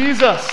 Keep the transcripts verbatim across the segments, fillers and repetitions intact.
Jesus.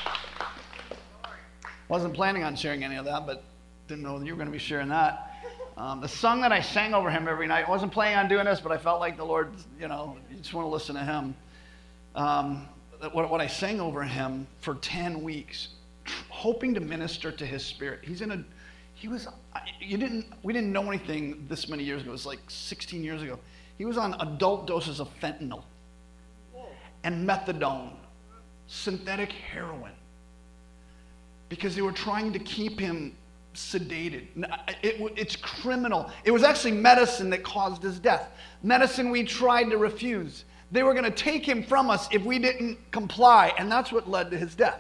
Wasn't planning on sharing any of that, but didn't know you were going to be sharing that. Um, the song that I sang over him every night, I wasn't planning on doing this, but I felt like the Lord, you know, you just want to listen to him. Um, what, what I sang over him for ten weeks, hoping to minister to his spirit. He's in a, he was, you didn't, we didn't know anything this many years ago. It was like sixteen years ago. He was on adult doses of fentanyl and methadone, synthetic heroin, because they were trying to keep him sedated. It, it, it's criminal. It was actually medicine that caused his death. Medicine we tried to refuse. They were going to take him from us if we didn't comply, and that's what led to his death.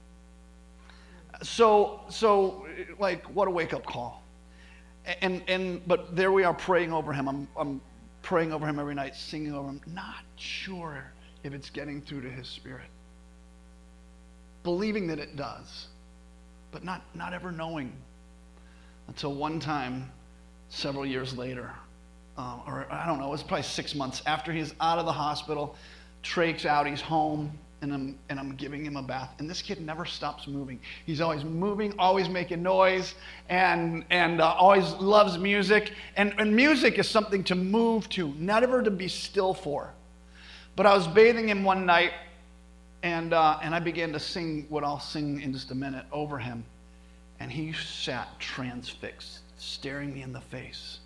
So, so like, what a wake-up call. And and but there we are praying over him. I'm I'm praying over him every night, singing over him, not sure if it's getting through to his spirit. Believing that it does, but not not ever knowing. Until one time, several years later, um, or I don't know, it was probably six months after he's out of the hospital, Trake's out, he's home, and I'm and I'm giving him a bath. And this kid never stops moving. He's always moving, always making noise, and and uh, always loves music. And, and music is something to move to, never to be still for. But I was bathing him one night, and uh, and I began to sing what I'll sing in just a minute over him. And he sat transfixed, staring me in the face.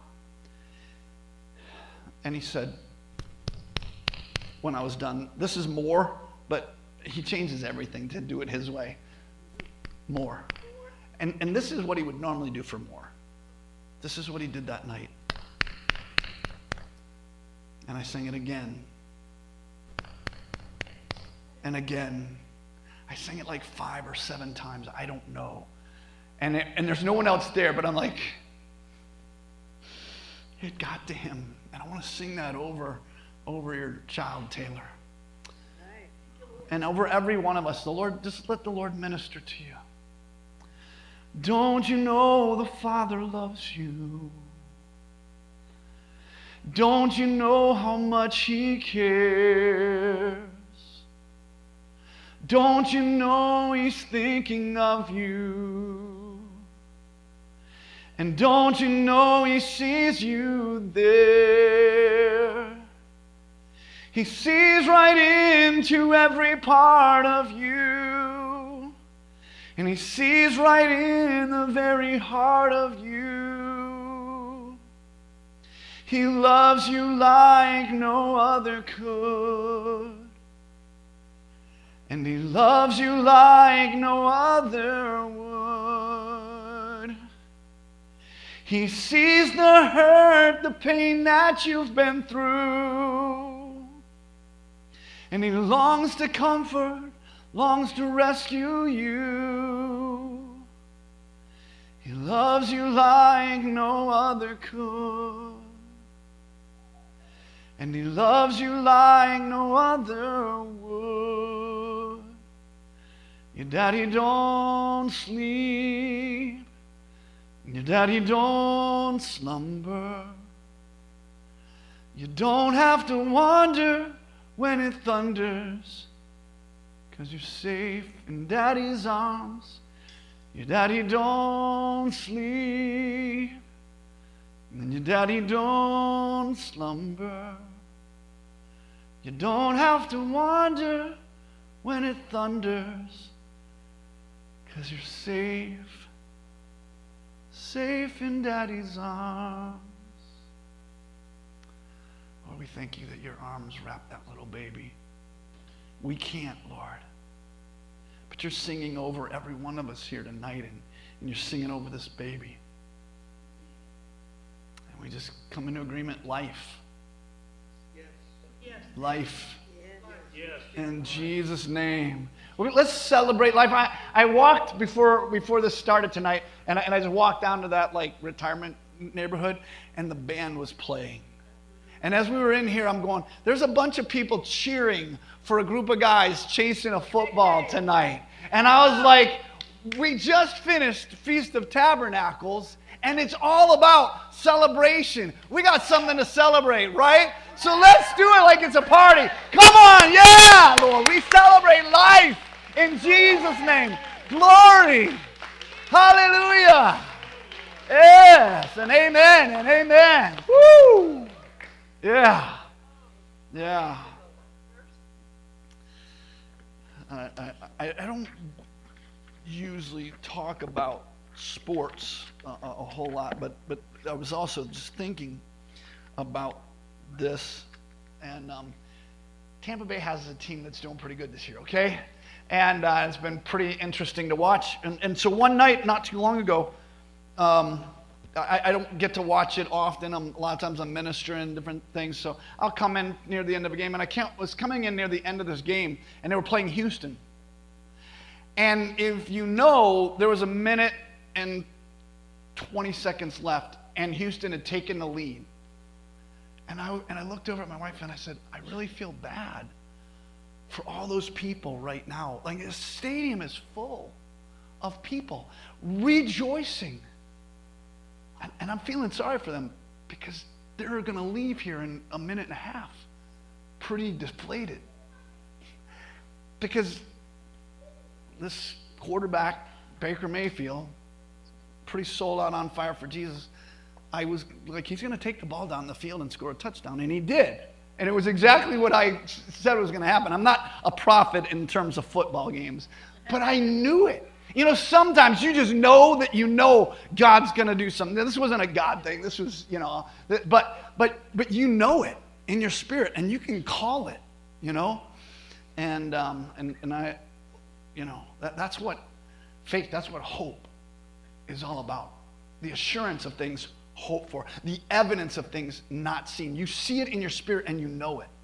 And he said, when I was done, this is more, but he changes everything to do it his way. More. And, and this is what he would normally do for more. This is what he did that night. And I sang it again. And again. I sang it like five or seven times. I don't know. And, it, and there's no one else there, but I'm like, it got to him. And I want to sing that over, over your child, Taylor. And over every one of us. The Lord, just let the Lord minister to you. Don't you know the Father loves you? Don't you know how much He cares? Don't you know He's thinking of you? And don't you know He sees you there? He sees right into every part of you. And He sees right in the very heart of you. He loves you like no other could. And He loves you like no other would. He sees the hurt, the pain that you've been through. And He longs to comfort, longs to rescue you. He loves you like no other could. And He loves you like no other would. Your daddy don't sleep. Your daddy don't slumber. You don't have to wonder when it thunders, 'cause you're safe in daddy's arms. Your daddy don't sleep. And your daddy don't slumber. You don't have to wonder when it thunders, 'cause you're safe, safe in daddy's arms. Lord, we thank you that your arms wrap that little baby. We can't, Lord. But you're singing over every one of us here tonight, and, and you're singing over this baby. And we just come into agreement, life. Yes. Yes. Life. Yes. In Jesus' name. Well, let's celebrate life. I, I walked before before this started tonight, and I, and I just walked down to that like retirement neighborhood, and the band was playing. And as we were in here, I'm going, there's a bunch of people cheering for a group of guys chasing a football tonight. And I was like, we just finished Feast of Tabernacles, and it's all about celebration. We got something to celebrate, right? So let's do it like it's a party. Come on, yeah, Lord. We celebrate life. Jesus' name. Glory. Hallelujah. Yes, and amen, and amen. Woo! Yeah. Yeah. I, I, I don't usually talk about sports a, a whole lot, but, but I was also just thinking about this, and um, Tampa Bay has a team that's doing pretty good this year, okay? And uh, it's been pretty interesting to watch. And, and so one night, not too long ago, um, I, I don't get to watch it often. I'm, a lot of times I'm ministering different things, so I'll come in near the end of a game. And I can't, was coming in near the end of this game, and they were playing Houston. And if you know, there was a minute and twenty seconds left, and Houston had taken the lead. And I, and I looked over at my wife and I said, I really feel bad for all those people right now. Like, this stadium is full of people rejoicing. And, and I'm feeling sorry for them because they're going to leave here in a minute and a half pretty deflated. Because this quarterback, Baker Mayfield, pretty sold out, on fire for Jesus. I was like, he's going to take the ball down the field and score a touchdown, and he did. And it was exactly what I said was going to happen. I'm not a prophet in terms of football games, but I knew it. You know, sometimes you just know that you know God's going to do something. This wasn't a God thing. This was, you know, but but but you know it in your spirit, and you can call it, you know. And um, and and I, you know, that, that's what faith, that's what hope is all about. The assurance of things hoped for, the evidence of things not seen. You see it in your spirit and you know it.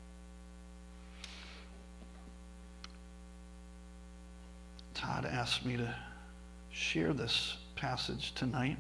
Todd asked me to share this passage tonight.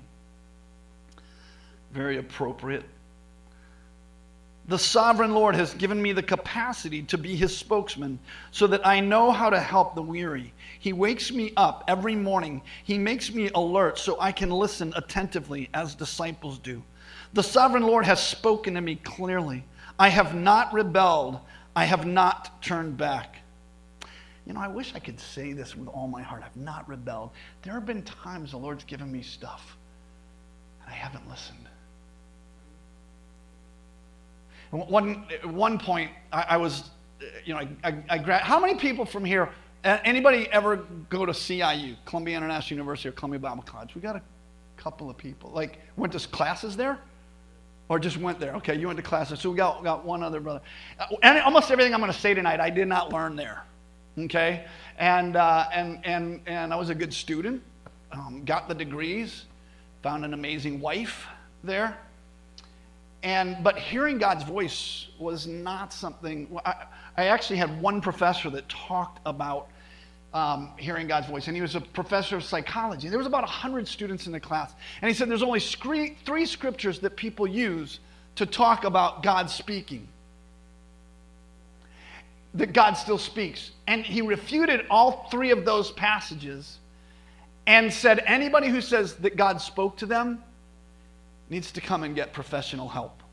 Very appropriate. The sovereign Lord has given me the capacity to be his spokesman so that I know how to help the weary. He wakes me up every morning. He makes me alert so I can listen attentively as disciples do. The sovereign Lord has spoken to me clearly. I have not rebelled. I have not turned back. You know, I wish I could say this with all my heart. I've not rebelled. There have been times the Lord's given me stuff and I haven't listened. One, at one point, I, I was, you know, I, I, I gra- how many people from here, anybody ever go to C I U, Columbia International University or Columbia Bible College? We got a couple of people. Like, went to classes there? Or just went there? Okay, you went to classes. So we got, got one other brother. Uh, and almost everything I'm going to say tonight, I did not learn there. Okay? And, uh, and, and, and I was a good student, um, got the degrees, found an amazing wife there. And, but hearing God's voice was not something, I, I actually had one professor that talked about um, hearing God's voice, and he was a professor of psychology. There was about one hundred students in the class, and he said there's only scree- three scriptures that people use to talk about God speaking, that God still speaks. And he refuted all three of those passages and said anybody who says that God spoke to them needs to come and get professional help.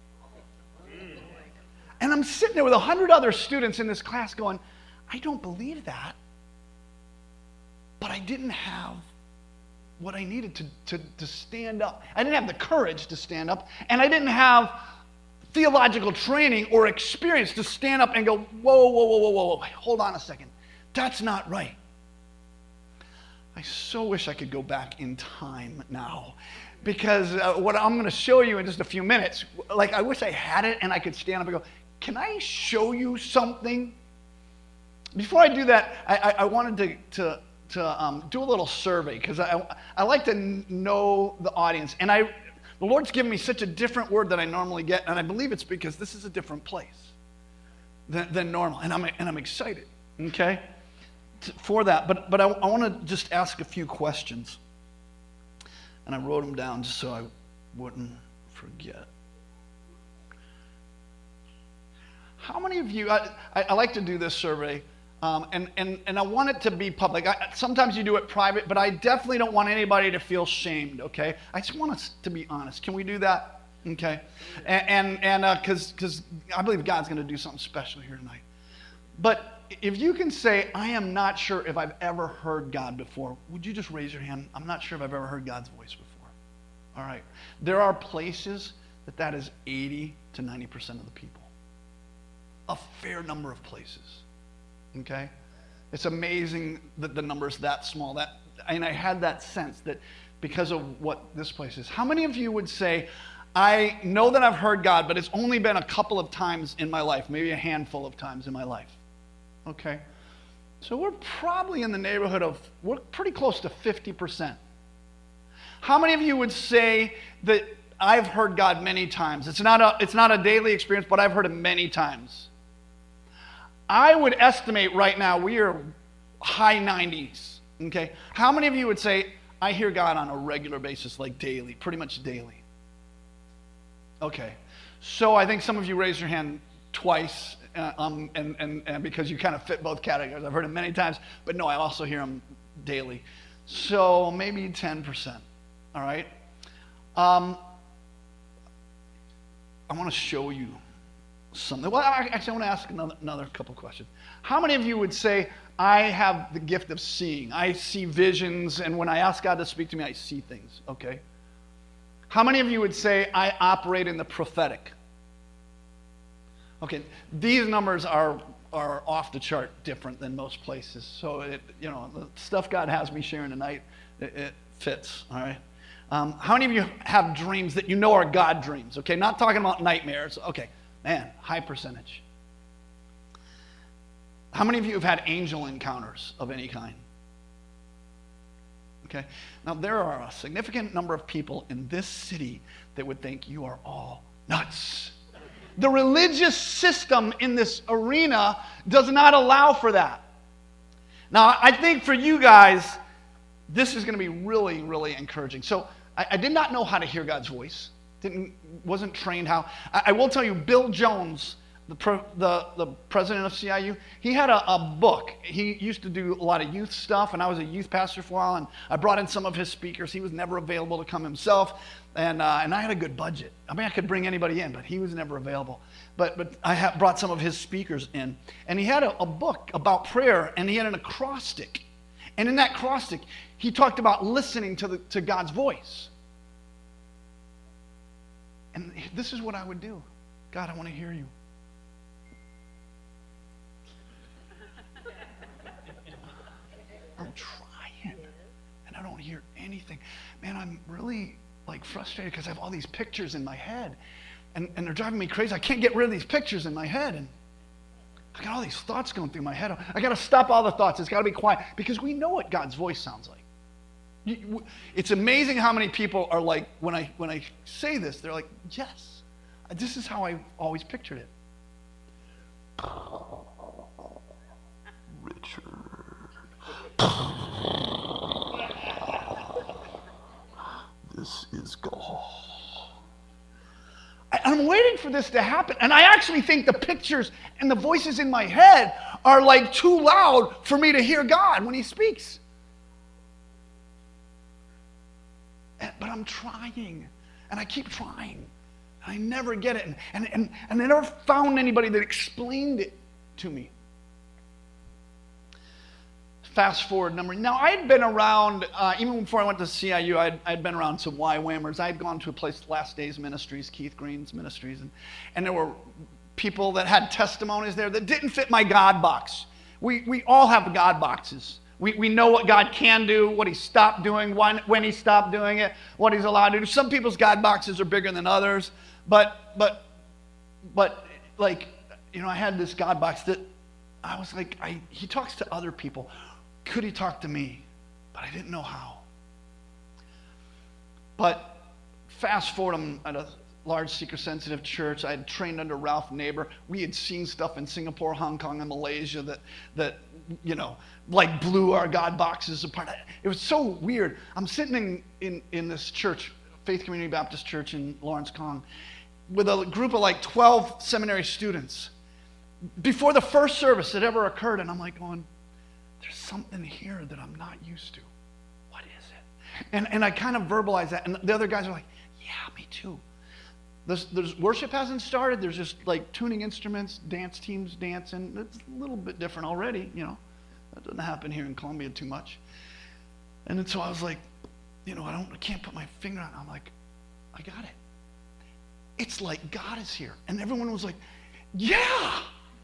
And I'm sitting there with a hundred other students in this class going, I don't believe that, but I didn't have what I needed to, to, to stand up. I didn't have the courage to stand up, and I didn't have theological training or experience to stand up and go, whoa, whoa, whoa, whoa, whoa, whoa, hold on a second. That's not right. I so wish I could go back in time now. Because uh, what I'm going to show you in just a few minutes, like I wish I had it and I could stand up and go, can I show you something? Before I do that, I, I, I wanted to, to, to um, do a little survey because I, I like to know the audience. And I, the Lord's given me such a different word than I normally get, and I believe it's because this is a different place than, than normal. And I'm, and I'm excited, okay, to, for that. But, but I, I want to just ask a few questions. And I wrote them down just so I wouldn't forget. How many of you, I, I, I like to do this survey, um, and, and, and I want it to be public. I, sometimes you do it private, but I definitely don't want anybody to feel shamed, okay? I just want us to be honest. Can we do that? Okay? And, and, and uh, cause, cause I believe God's going to do something special here tonight. But if you can say, I am not sure if I've ever heard God before, would you just raise your hand? I'm not sure if I've ever heard God's voice before. All right. There are places that that is eighty to ninety percent of the people. A fair number of places. Okay? It's amazing that the number is that small. That, and I had that sense that because of what this place is. How many of you would say, I know that I've heard God, but it's only been a couple of times in my life, maybe a handful of times in my life? Okay. So we're probably in the neighborhood of, we're pretty close to fifty percent. How many of you would say that I've heard God many times? It's not a, it's not a daily experience, but I've heard Him many times. I would estimate right now we are high nineties. Okay. How many of you would say, I hear God on a regular basis, like daily, pretty much daily? Okay. So I think some of you raised your hand twice, uh, um, and, and, and because you kind of fit both categories. I've heard Him many times, but no, I also hear Him daily. So maybe ten percent. All right. Um, I want to show you something. Well, actually, I want to ask another, another couple questions. How many of you would say, I have the gift of seeing? I see visions, and when I ask God to speak to me, I see things. Okay. How many of you would say, I operate in the prophetic? Okay. These numbers are, are off the chart different than most places. So, it, you know, the stuff God has me sharing tonight, it, it fits. All right. Um, how many of you have dreams that you know are God dreams? Okay, not talking about nightmares. Okay, man, high percentage. How many of you have had angel encounters of any kind? Okay, now there are a significant number of people in this city that would think you are all nuts. The religious system in this arena does not allow for that. Now, I think for you guys, this is going to be really, really encouraging. So I, I did not know how to hear God's voice. Didn't, wasn't trained how. I, I will tell you, Bill Jones, the, pro, the, the president of C I U, he had a, a book. He used to do a lot of youth stuff, and I was a youth pastor for a while, and I brought in some of his speakers. He was never available to come himself, and, uh, and I had a good budget. I mean, I could bring anybody in, but he was never available. But, but I ha- brought some of his speakers in, and he had a, a book about prayer, and he had an acrostic. And in that acrostic, he talked about listening to, the, to God's voice. And this is what I would do. God, I want to hear you. I'm trying, and I don't hear anything. Man, I'm really like frustrated because I have all these pictures in my head, and, and they're driving me crazy. I can't get rid of these pictures in my head, and I got all these thoughts going through my head. I got to stop all the thoughts. It's got to be quiet because we know what God's voice sounds like. You, it's amazing how many people are like, when I when I say this, they're like, yes, this is how I always pictured it. Richard. This is God. I'm waiting for this to happen. And I actually think the pictures and the voices in my head are like too loud for me to hear God when He speaks. But I'm trying. And I keep trying. I never get it. And, and, and, and I never found anybody that explained it to me. Fast forward number. Now, I had been around, uh, even before I went to C I U, I'd, I'd been around some Y WAMers. I had gone to a place, Last Days Ministries, Keith Green's Ministries, and, and there were people that had testimonies there that didn't fit my God box. We, we all have God boxes. We, we know what God can do, what He stopped doing, when, when He stopped doing it, what He's allowed to do. Some people's God boxes are bigger than others, but, but, but like, you know, I had this God box that I was like, I, He talks to other people. Could He talk to me? But I didn't know how. But fast forward, I'm at a large seeker-sensitive church. I had trained under Ralph Neighbor. We had seen stuff in Singapore, Hong Kong, and Malaysia that, that you know, like blew our God boxes apart. It was so weird. I'm sitting in, in, in this church, Faith Community Baptist Church in Lawrence Kong, with a group of like twelve seminary students. Before the first service that ever occurred, and I'm like going, there's something here that I'm not used to. What is it? And, and I kind of verbalize that, and the other guys are like, yeah, me too. There's, there's worship hasn't started. There's just like tuning instruments, dance teams dancing. It's a little bit different already, you know. That doesn't happen here in Columbia too much. And then so I was like, you know, I don't, I can't put my finger on it. I'm like, I got it. It's like God is here. And everyone was like, yeah.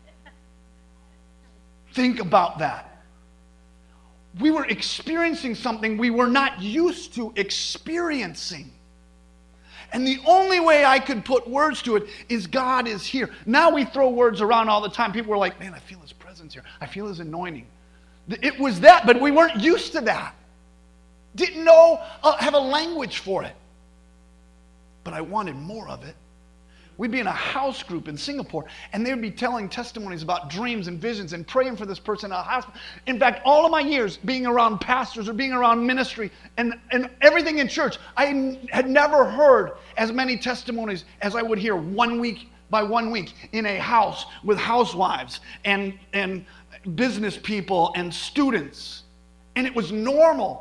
Think about that. We were experiencing something we were not used to experiencing. And the only way I could put words to it is God is here. Now we throw words around all the time. People are like, man, I feel his presence here. I feel his anointing. It was that, but we weren't used to that. Didn't know, uh, have a language for it. But I wanted more of it. We'd be in a house group in Singapore, and they'd be telling testimonies about dreams and visions and praying for this person in a hospital. In fact, all of my years being around pastors or being around ministry and, and everything in church, I had never heard as many testimonies as I would hear one week by one week in a house with housewives and, and business people and students. And it was normal.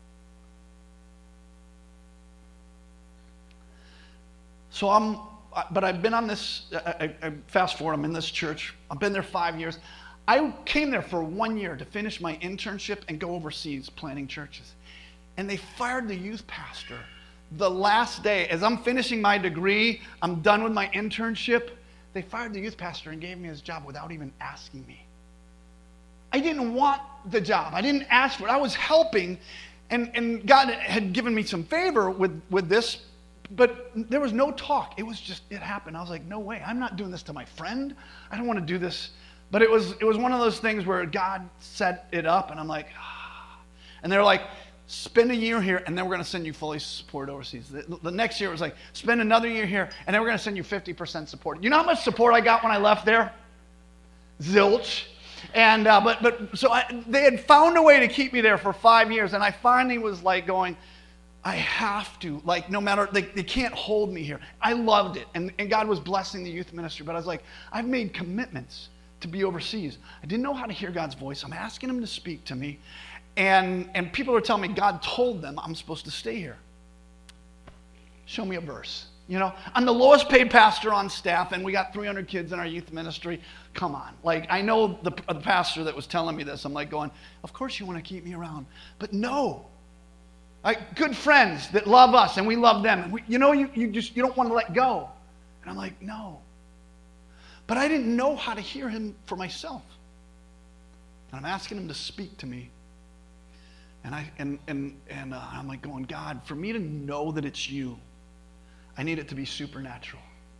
So I'm... But I've been on this, I, I, fast forward, I'm in this church. I've been there five years. I came there for one year to finish my internship and go overseas planting churches. And they fired the youth pastor the last day. As I'm finishing my degree, I'm done with my internship. They fired the youth pastor and gave me his job without even asking me. I didn't want the job. I didn't ask for it. I was helping, and, and God had given me some favor with, with this. But there was no talk. It was just, it happened. I was like, no way. I'm not doing this to my friend. I don't want to do this. But it was it was one of those things where God set it up, and I'm like, ah. And they're like, spend a year here, and then we're going to send you fully supported overseas. The, the next year it was like, spend another year here, and then we're going to send you fifty percent support. You know how much support I got when I left there? Zilch. And uh, but but so I, they had found a way to keep me there for five years, and I finally was like going, I have to, like, no matter, they, they can't hold me here. I loved it, and, and God was blessing the youth ministry, but I was like, I've made commitments to be overseas. I didn't know how to hear God's voice. I'm asking him to speak to me, and, and people are telling me God told them I'm supposed to stay here. Show me a verse. You know, I'm the lowest paid pastor on staff, and we got three hundred kids in our youth ministry. Come on. Like, I know the, the pastor that was telling me this. I'm like going, of course you want to keep me around, but no. Like good friends that love us and we love them. And we, you know, you, you just, you don't want to let go. And I'm like, no. But I didn't know how to hear him for myself. And I'm asking him to speak to me. And, I, and, and, and uh, I'm like going, God, for me to know that it's you, I need it to be supernatural.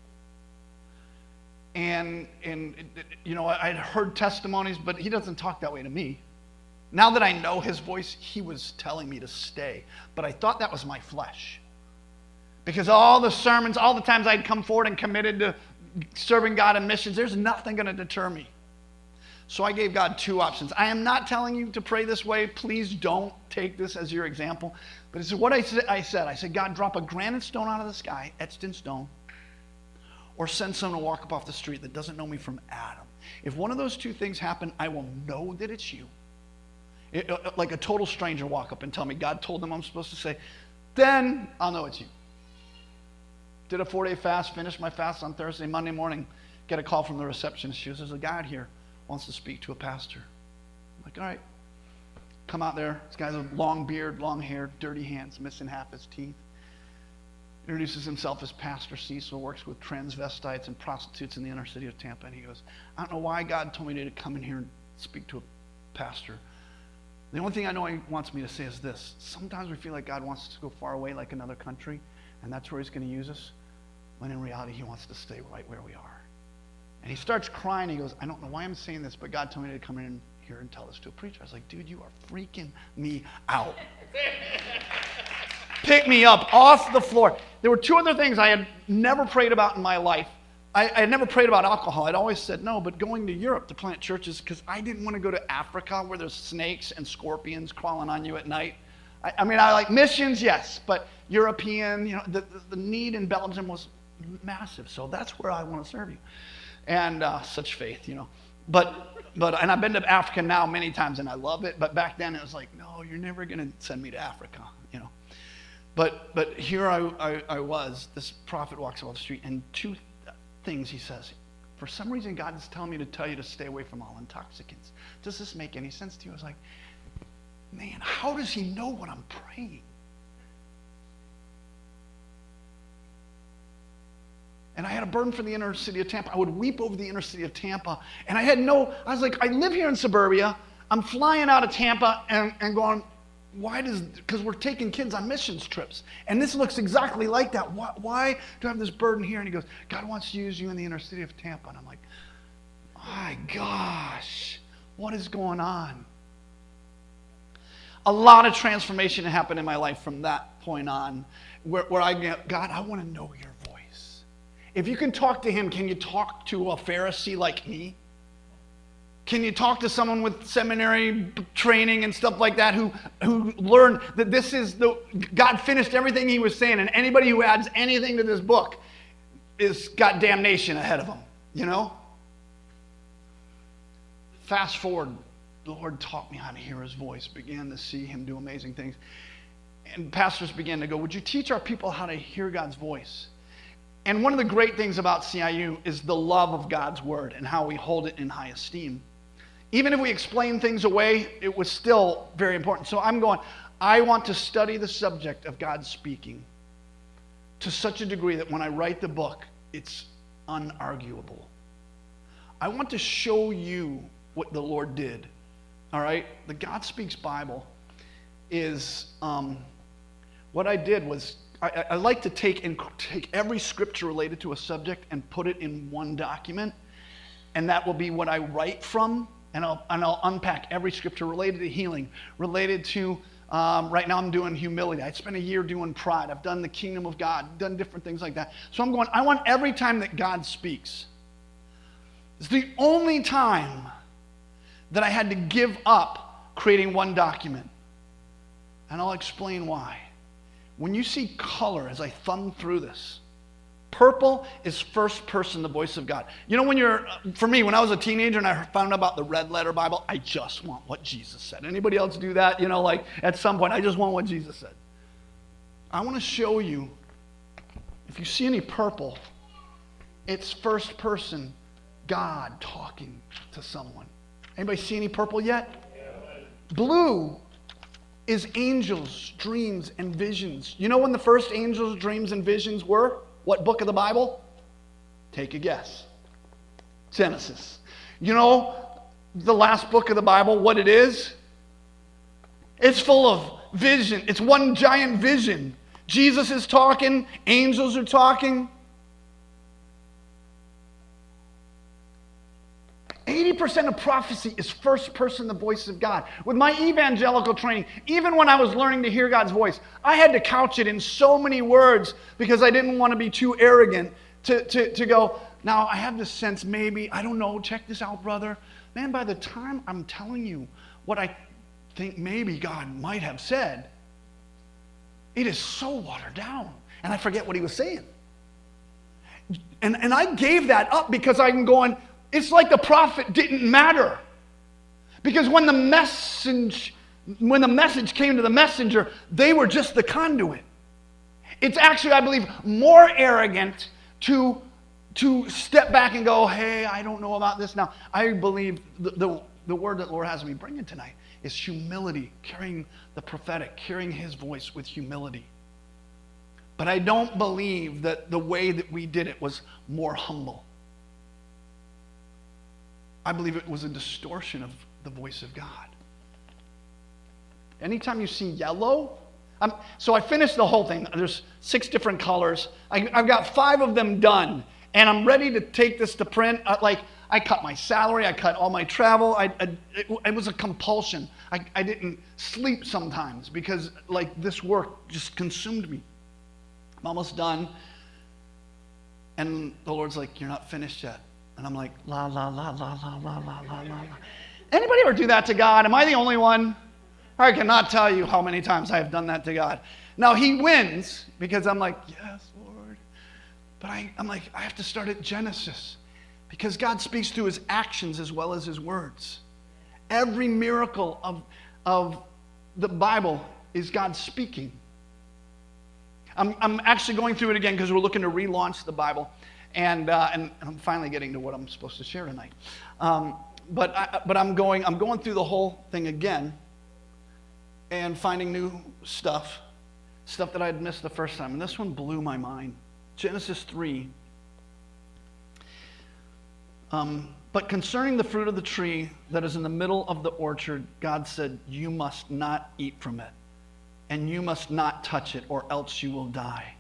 And, and you know, I had heard testimonies, but he doesn't talk that way to me. Now that I know his voice, he was telling me to stay. But I thought that was my flesh. Because all the sermons, all the times I'd come forward and committed to serving God in missions, there's nothing going to deter me. So I gave God two options. I am not telling you to pray this way. Please don't take this as your example. But this is what I said. I said, I said, God, drop a granite stone out of the sky, etched in stone, or send someone to walk up off the street that doesn't know me from Adam. If one of those two things happen, I will know that it's you. It, like a total stranger walk up and tell me God told them I'm supposed to say, then I'll know it's you. Did a four-day fast, finished my fast on Thursday. Monday morning, get a call from the receptionist. She goes, there's a guy out here wants to speak to a pastor. I'm like, all right. Come out there. This guy's a long beard, long hair, dirty hands, missing half his teeth. Introduces himself as Pastor Cecil, works with transvestites and prostitutes in the inner city of Tampa. And he goes, I don't know why God told me to come in here and speak to a pastor. The only thing I know he wants me to say is this. Sometimes we feel like God wants us to go far away like another country, and that's where he's going to use us, when in reality he wants to stay right where we are. And he starts crying. He goes, I don't know why I'm saying this, but God told me to come in here and tell this to a preacher. I was like, dude, you are freaking me out. Pick me up off the floor. There were two other things I had never prayed about in my life. I, I had never prayed about alcohol. I'd always said no, but going to Europe to plant churches, because I didn't want to go to Africa where there's snakes and scorpions crawling on you at night. I, I mean, I like missions, yes, but European, you know, the, the, the need in Belgium was massive. So that's where I want to serve you. And uh, such faith, you know. But, but, and I've been to Africa now many times and I love it, but back then it was like, no, you're never going to send me to Africa, you know. But but here I, I, I was, this prophet walks off the street, and two things he says. For some reason, God is telling me to tell you to stay away from all intoxicants. Does this make any sense to you? I was like, man, how does he know what I'm praying? And I had a burden for the inner city of Tampa. I would weep over the inner city of Tampa. And I had no, I was like, I live here in suburbia. I'm flying out of Tampa and, and going, why does, because we're taking kids on missions trips. And this looks exactly like that. Why, why do I have this burden here? And he goes, God wants to use you in the inner city of Tampa. And I'm like, my gosh, what is going on? A lot of transformation happened in my life from that point on, where, where I get, God, I want to know your voice. If you can talk to him, can you talk to a Pharisee like me? Can you talk to someone with seminary training and stuff like that who, who learned that this is the, God finished everything he was saying, and anybody who adds anything to this book is got damnation ahead of them, you know? Fast forward, the Lord taught me how to hear his voice, began to see him do amazing things. And pastors began to go, would you teach our people how to hear God's voice? And one of the great things about C I U is the love of God's word and how we hold it in high esteem. Even if we explain things away, it was still very important. So I'm going, I want to study the subject of God speaking to such a degree that when I write the book, it's unarguable. I want to show you what the Lord did. All right? The God Speaks Bible is, um, what I did was, I, I like to take and take every scripture related to a subject and put it in one document, and that will be what I write from. And I'll, and I'll unpack every scripture related to healing, related to, um, right now I'm doing humility. I spent a year doing pride. I've done the kingdom of God, done different things like that. So I'm going, I want every time that God speaks. It's the only time that I had to give up creating one document. And I'll explain why. When you see color, as I thumb through this, purple is first person, the voice of God. You know, when you're, for me, when I was a teenager and I found out about the red letter Bible, I just want what Jesus said. Anybody else do that? You know, like at some point, I just want what Jesus said. I want to show you, if you see any purple, it's first person, God talking to someone. Anybody see any purple yet? Blue is angels, dreams, and visions. You know when the first angels, dreams, and visions were? What book of the Bible? Take a guess. Genesis. You know the last book of the Bible, what it is? It's full of vision. It's one giant vision. Jesus is talking. Angels are talking. eighty percent of prophecy is first person, the voice of God. With my evangelical training, even when I was learning to hear God's voice, I had to couch it in so many words because I didn't want to be too arrogant to, to, to go, now I have this sense maybe, I don't know, check this out, brother. Man, by the time I'm telling you what I think maybe God might have said, it is so watered down. And I forget what he was saying. And, and I gave that up because I'm going, it's like the prophet didn't matter. Because when the message, when the message came to the messenger, they were just the conduit. It's actually, I believe, more arrogant to, to step back and go, hey, I don't know about this now. I believe the, the, the word that the Lord has me bringing tonight is humility, carrying the prophetic, carrying his voice with humility. But I don't believe that the way that we did it was more humble. I believe it was a distortion of the voice of God. Anytime you see yellow, I'm, so I finished the whole thing. There's six different colors. I, I've got five of them done, and I'm ready to take this to print. Uh, like, I cut my salary, I cut all my travel. I, I, it, it was a compulsion. I, I didn't sleep sometimes because, like, this work just consumed me. I'm almost done, and the Lord's like, you're not finished yet. And I'm like, la, la, la, la, la, la, la, la, la. Anybody ever do that to God? Am I the only one? I cannot tell you how many times I have done that to God. Now, he wins because I'm like, yes, Lord. But I, I'm like, I have to start at Genesis because God speaks through his actions as well as his words. Every miracle of, of the Bible is God speaking. I'm, I'm actually going through it again because we're looking to relaunch the Bible. And, uh, and I'm finally getting to what I'm supposed to share tonight. Um, but I, but I'm going I'm going through the whole thing again and finding new stuff, stuff that I had missed the first time. And this one blew my mind. Genesis three. Um, but concerning the fruit of the tree that is in the middle of the orchard, God said, you must not eat from it, and you must not touch it, or else you will die.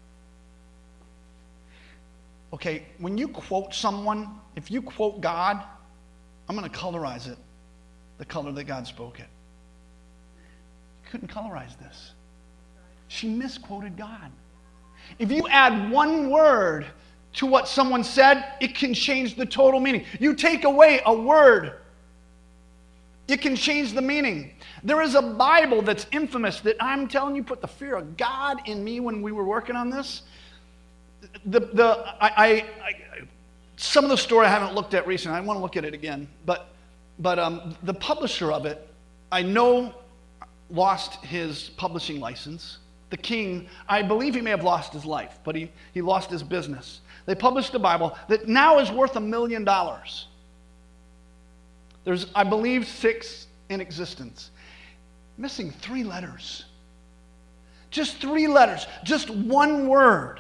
Okay, when you quote someone, if you quote God, I'm going to colorize it the color that God spoke it. You couldn't colorize this. She misquoted God. If you add one word to what someone said, it can change the total meaning. You take away a word, it can change the meaning. There is a Bible that's infamous that I'm telling you put the fear of God in me when we were working on this. The, the, I, I, I, some of the story I haven't looked at recently. I want to look at it again. But, but um, the publisher of it, I know, lost his publishing license. The king, I believe he may have lost his life, but he, he lost his business. They published a Bible that now is worth a million dollars. There's, I believe, six in existence. Missing three letters. Just three letters. Just one word.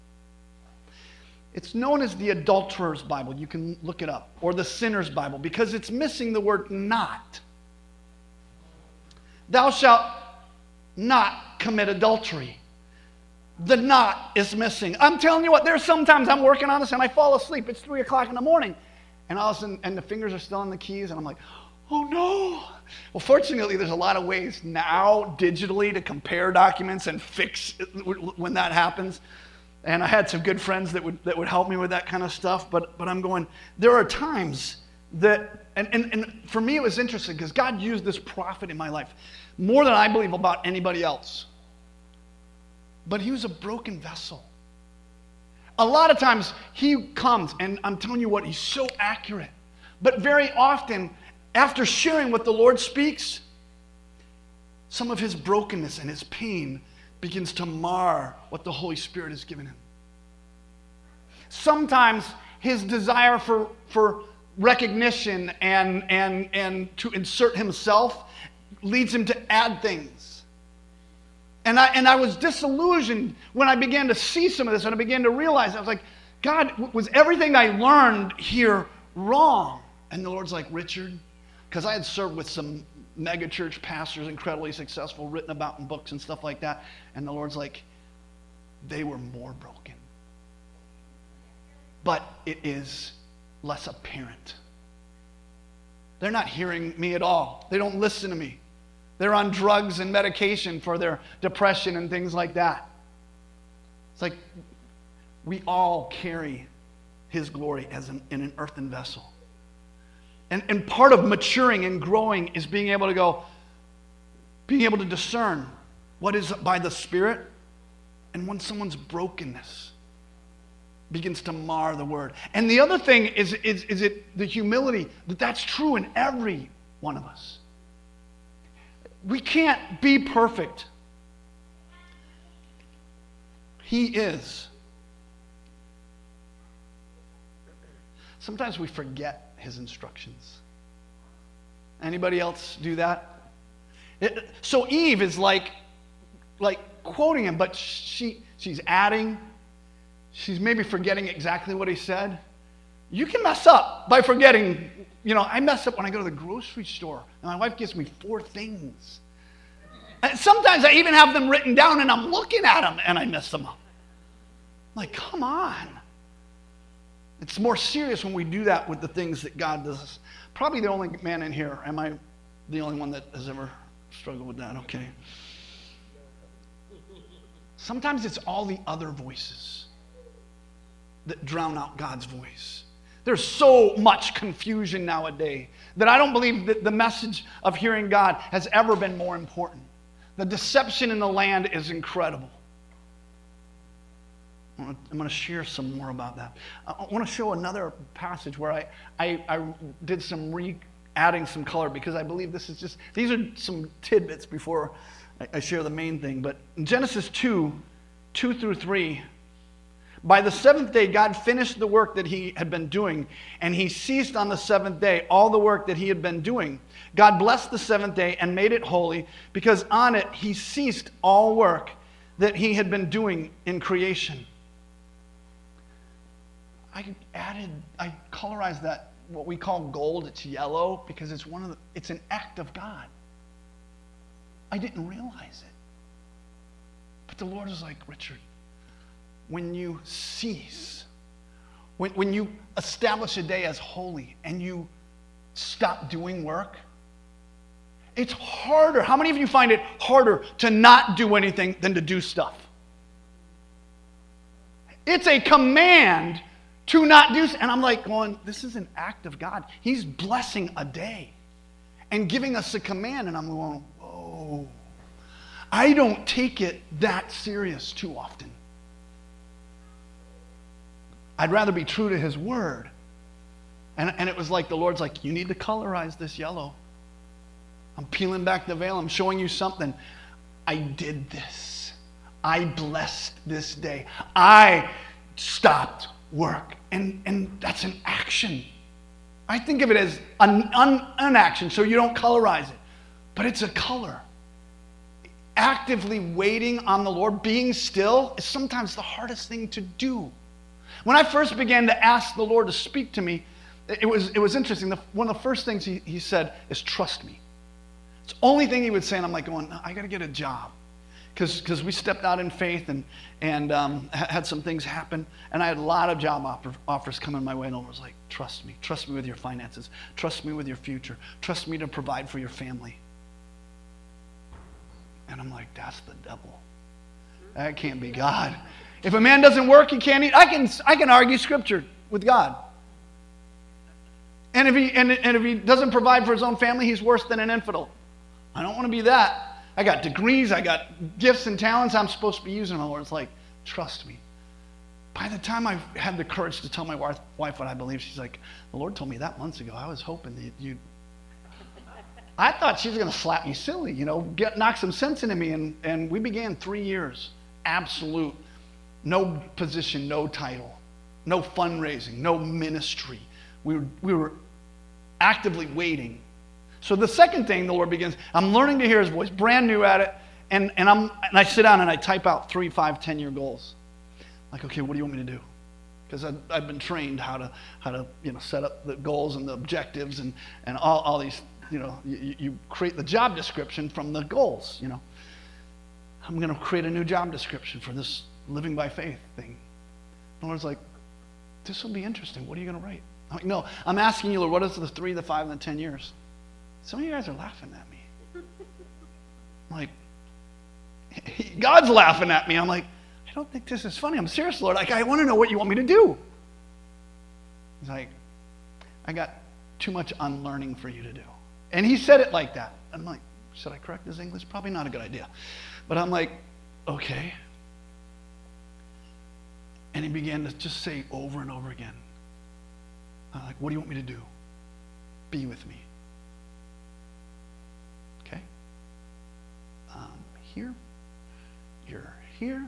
It's known as the Adulterer's Bible. You can look it up. Or the Sinner's Bible, because it's missing the word not. Thou shalt not commit adultery. The not is missing. I'm telling you what, there's sometimes I'm working on this and I fall asleep. It's three o'clock in the morning. And all of a sudden, and the fingers are still on the keys, and I'm like, oh no. Well, fortunately, there's a lot of ways now digitally to compare documents and fix it when that happens. And I had some good friends that would that would help me with that kind of stuff. But but I'm going, there are times that, and, and, and for me it was interesting because God used this prophet in my life more than I believe about anybody else. But he was a broken vessel. A lot of times he comes, and I'm telling you what, he's so accurate. But very often, after sharing what the Lord speaks, some of his brokenness and his pain begins to mar what the Holy Spirit has given him. Sometimes his desire for, for recognition and, and, and to insert himself leads him to add things. And I, and I was disillusioned when I began to see some of this, and I began to realize, I was like, God, was everything I learned here wrong? And the Lord's like, Richard, because I had served with some mega church pastors, incredibly successful, written about in books and stuff like that. And the Lord's like, they were more broken. But it is less apparent. They're not hearing me at all. They don't listen to me. They're on drugs and medication for their depression and things like that. It's like we all carry his glory as an, in an earthen vessel. And, and part of maturing and growing is being able to go, being able to discern what is by the Spirit and when someone's brokenness begins to mar the word. And the other thing is, is, is it the humility that that's true in every one of us. We can't be perfect. He is. Sometimes we forget his instructions. Anybody else do that? It, so Eve is like, like quoting him, but she she's adding. She's maybe forgetting exactly what he said. You can mess up by forgetting. You know, I mess up when I go to the grocery store, and my wife gives me four things. And sometimes I even have them written down, and I'm looking at them, and I mess them up. I'm like, come on. It's more serious when we do that with the things that God does. Probably the only man in here. Am I the only one that has ever struggled with that? Okay. Sometimes it's all the other voices that drown out God's voice. There's so much confusion nowadays that I don't believe that the message of hearing God has ever been more important. The deception in the land is incredible. I'm going to share some more about that. I want to show another passage where I, I, I did some re adding some color because I believe this is just, these are some tidbits before I, I share the main thing. But in Genesis two, two through three, by the seventh day, God finished the work that he had been doing, and he ceased on the seventh day all the work that he had been doing. God blessed the seventh day and made it holy, because on it he ceased all work that he had been doing in creation. I added, I colorized that, what we call gold, it's yellow, because it's one of the, it's an act of God. I didn't realize it. But the Lord is like, Richard, when you cease, when, when you establish a day as holy and you stop doing work, it's harder. How many of you find it harder to not do anything than to do stuff? It's a command to not do, and I'm like going, this is an act of God. He's blessing a day and giving us a command, and I'm going, whoa. I don't take it that serious too often. I'd rather be true to his word. And, and it was like the Lord's like, you need to colorize this yellow. I'm peeling back the veil. I'm showing you something. I did this. I blessed this day. I stopped work. And, and that's an action. I think of it as an, an, an action, so you don't colorize it. But it's a color. Actively waiting on the Lord, being still, is sometimes the hardest thing to do. When I first began to ask the Lord to speak to me, it was, it was interesting. The, one of the first things he, he said is, trust me. It's the only thing he would say, and I'm like going, no, I got to get a job. Because we stepped out in faith and, and um, had some things happen, and I had a lot of job offer, offers coming my way, and I was like, trust me. Trust me with your finances. Trust me with your future. Trust me to provide for your family. And I'm like, that's the devil. That can't be God. If a man doesn't work, he can't eat. I can, I can argue scripture with God. And if, he, and, and if he doesn't provide for his own family, he's worse than an infidel. I don't want to be that. I got degrees. I got gifts and talents I'm supposed to be using. The Lord's like, trust me. By the time I had the courage to tell my wife, wife what I believe, she's like, the Lord told me that months ago. I was hoping that you'd... I thought she was going to slap me silly, you know, get knock some sense into me. And, and we began three years, absolute. No position, no title, no fundraising, no ministry. We were, we were actively waiting. So the second thing the Lord begins, I'm learning to hear his voice, brand new at it, and, and, I'm, and I sit down and I type out three, five, ten-year goals. Like, okay, what do you want me to do? Because I've, I've been trained how to, how to you know, set up the goals and the objectives and, and all, all these, you know, you, you create the job description from the goals, you know. I'm going to create a new job description for this living by faith thing. The Lord's like, this will be interesting. What are you going to write? I'm like, no, I'm asking you, Lord, what is the three, the five, and the ten years? Some of you guys are laughing at me. I'm like, God's laughing at me. I'm like, I don't think this is funny. I'm serious, Lord. Like, I want to know what you want me to do. He's like, I got too much unlearning for you to do. And he said it like that. I'm like, should I correct his English? Probably not a good idea. But I'm like, okay. And he began to just say over and over again, I'm like, what do you want me to do? Be with me. Okay? Um, here. You're here.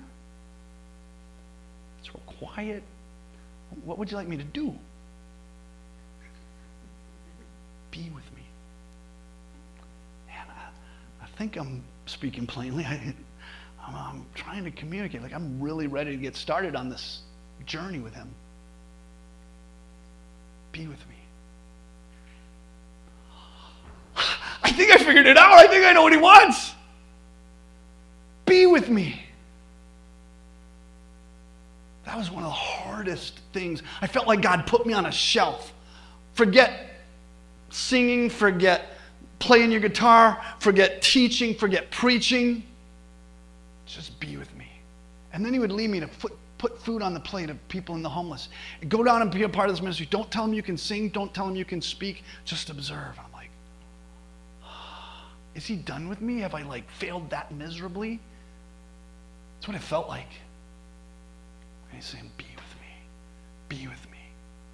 It's real quiet. What would you like me to do? Be with me. And I, I think I'm speaking plainly. I, I'm, I'm trying to communicate. Like, I'm really ready to get started on this journey with him. Be with me. I think I figured it out. I think I know what he wants. Be with me. That was one of the hardest things. I felt like God put me on a shelf. Forget singing, forget playing your guitar, forget teaching, forget preaching. Just be with me. And then he would lead me to put, put food on the plate of people in the homeless. Go down and be a part of this ministry. Don't tell them you can sing. Don't tell them you can speak. Just observe. I'm like, oh, is he done with me? Have I like failed that miserably? That's what it felt like. And he's saying, be with me. Be with me.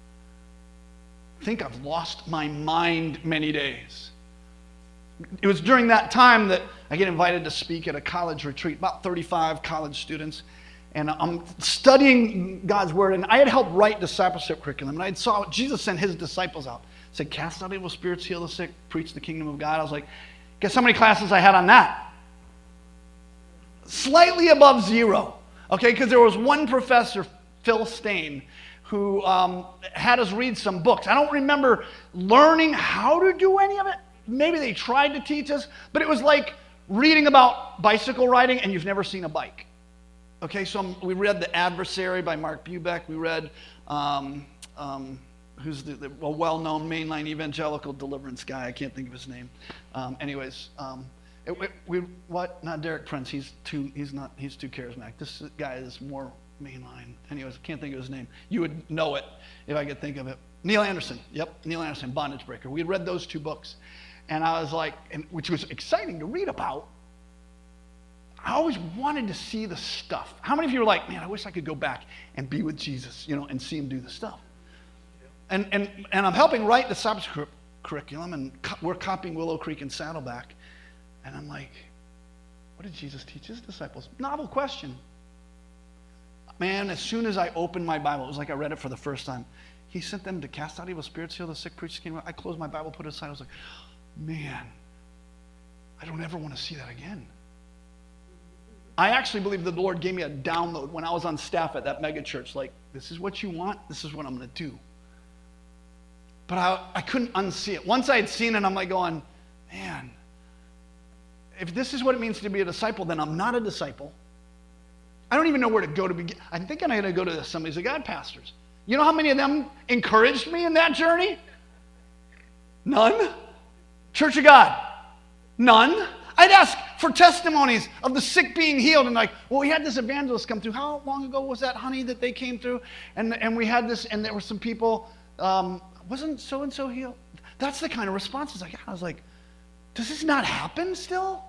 I think I've lost my mind many days. It was during that time that I get invited to speak at a college retreat, about thirty-five college students. and I'm studying God's word, and I had helped write discipleship curriculum, and I saw Jesus sent his disciples out. Said, cast out evil spirits, heal the sick, preach the kingdom of God. I was like, guess how many classes I had on that? Slightly above zero, okay? Because there was one professor, Phil Stain, who um, had us read some books. I don't remember learning how to do any of it. Maybe they tried to teach us, but it was like reading about bicycle riding and you've never seen a bike. Okay, so um, we read The Adversary by Mark Bubeck. We read, um, um, who's the, the a well-known mainline evangelical deliverance guy. I can't think of his name. Um, anyways, um, it, it, we what? Not Derek Prince. He's too. He's not. He's too charismatic. This guy is more mainline. Anyways, I can't think of his name. You would know it if I could think of it. Neil Anderson. Yep, Neil Anderson, Bondage Breaker. We had read those two books, and I was like, and, which was exciting to read about. I always wanted to see the stuff. How many of you are like, man, I wish I could go back and be with Jesus, you know, and see him do the stuff? And and and I'm helping write the discipleship curriculum, and co- we're copying Willow Creek and Saddleback. And I'm like, what did Jesus teach his disciples? Novel question. Man, as soon as I opened my Bible, it was like I read it for the first time. He sent them to cast out evil spirits, heal the sick, preach the kingdom. I closed my Bible, put it aside. I was like, man, I don't ever want to see that again. I actually believe the Lord gave me a download when I was on staff at that mega church. Like, this is what you want, this is what I'm going to do. But I, I couldn't unsee it. Once I had seen it, I'm like going, man, if this is what it means to be a disciple, then I'm not a disciple. I don't even know where to go to begin. I'm thinking I'm going to go to the Assemblies of God pastors. You know how many of them encouraged me in that journey? None. Church of God? None. I'd ask for testimonies of the sick being healed, and like, well, we had this evangelist come through. How long ago was that, honey, that they came through? And and we had this, and there were some people, um, wasn't so-and-so healed? That's the kind of responses I got. I was like, does this not happen still?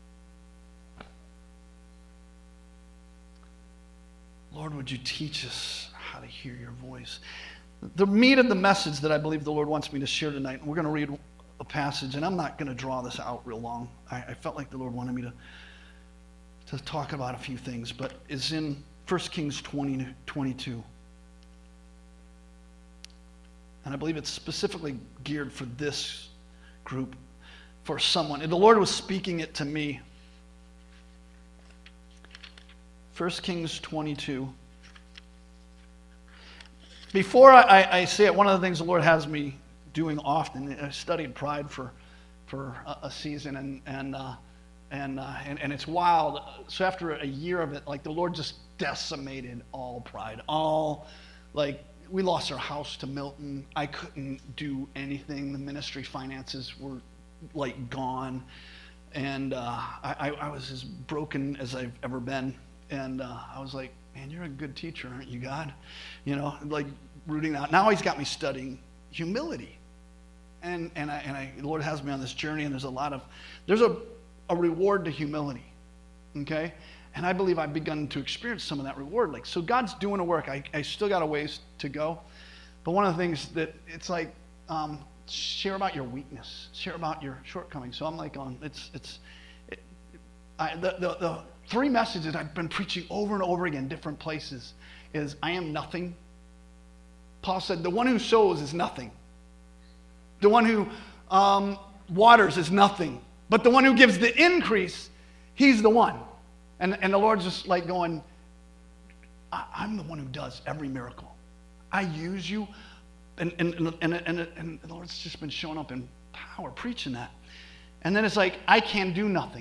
Lord, would you teach us how to hear your voice? The meat of the message that I believe the Lord wants me to share tonight, and we're going to read a passage, and I'm not going to draw this out real long. I, I felt like the Lord wanted me to, to talk about a few things, but it's in First Kings twenty, twenty-two. And I believe it's specifically geared for this group, for someone. And the Lord was speaking it to me. First Kings twenty-two. Before I, I say it, one of the things the Lord has me doing often, I studied pride for for a, a season, and and, uh, and, uh, and and it's wild. So after a year of it, like the Lord just decimated all pride. All, like, we lost our house to Milton. I couldn't do anything. The ministry finances were like gone, and uh, I, I was as broken as I've ever been. And uh, I was like, man, you're a good teacher, aren't you, God? You know, like rooting out. Now he's got me studying humility. And and I, and I, the Lord has me on this journey, and there's a lot of, there's a, a reward to humility, okay? And I believe I've begun to experience some of that reward. Like, so God's doing a work. I, I still got a ways to go. But one of the things that, it's like, um, share about your weakness. Share about your shortcomings. So I'm like, on, it's, it's, it, I, the, the, the three messages I've been preaching over and over again, different places, is I am nothing. Paul said, the one who sows is nothing. The one who um, waters is nothing. But the one who gives the increase, he's the one. And, and the Lord's just like going, I, I'm the one who does every miracle. I use you. And, and, and, and, and, and the Lord's just been showing up in power, preaching that. And then it's like, I can do nothing.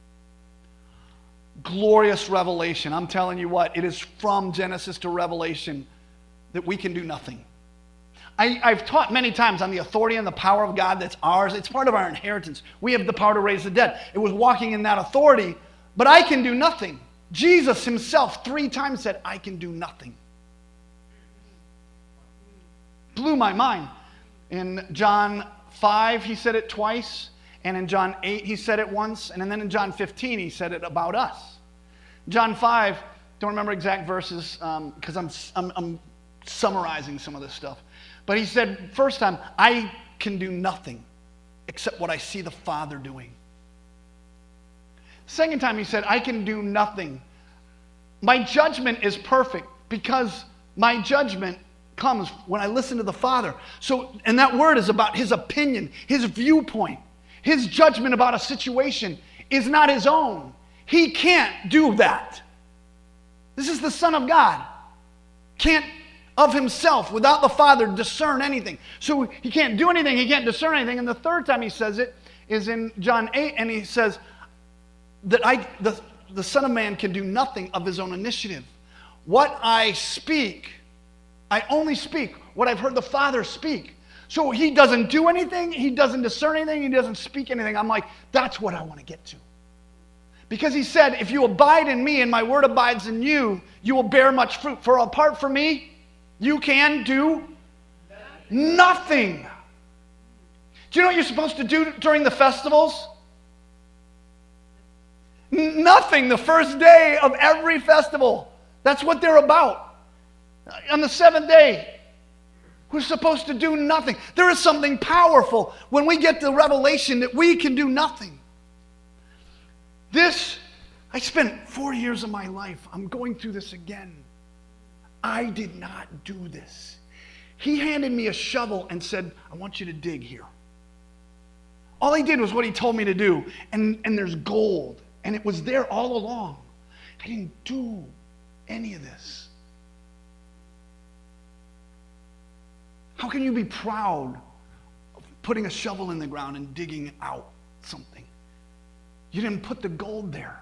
Glorious revelation. I'm telling you what, it is from Genesis to Revelation that we can do nothing. I, I've taught many times on the authority and the power of God that's ours. It's part of our inheritance. We have the power to raise the dead. It was walking in that authority, but I can do nothing. Jesus himself three times said, I can do nothing. Blew my mind. In John five, he said it twice. And in John eight, he said it once. And then in John fifteen, he said it about us. John five, don't remember exact verses because um, I'm, I'm, I'm summarizing some of this stuff. But he said, first time, I can do nothing except what I see the Father doing. Second time, he said, I can do nothing My judgment is perfect because my judgment comes when I listen to the Father. So, and that word is about his opinion, his viewpoint. His judgment about a situation is not his own. He can't do that. This is the Son of God. Can't of himself, without the Father, discern anything. So he can't do anything, he can't discern anything. And the third time he says it is in John eight, and he says that I, the, the Son of Man can do nothing of his own initiative. What I speak, I only speak what I've heard the Father speak. So he doesn't do anything, he doesn't discern anything, he doesn't speak anything. I'm like, that's what I want to get to. Because he said, if you abide in me and my word abides in you, you will bear much fruit. For apart from me, you can do nothing. Do you know what you're supposed to do during the festivals? Nothing. The first day of every festival. That's what they're about. On the seventh day, we're supposed to do nothing. There is something powerful when we get the revelation that we can do nothing. This, I spent four years of my life, I'm going through this again. I did not do this. He handed me a shovel and said, I want you to dig here. All he did was what he told me to do. And, and there's gold. And it was there all along. I didn't do any of this. How can you be proud of putting a shovel in the ground and digging out something? You didn't put the gold there.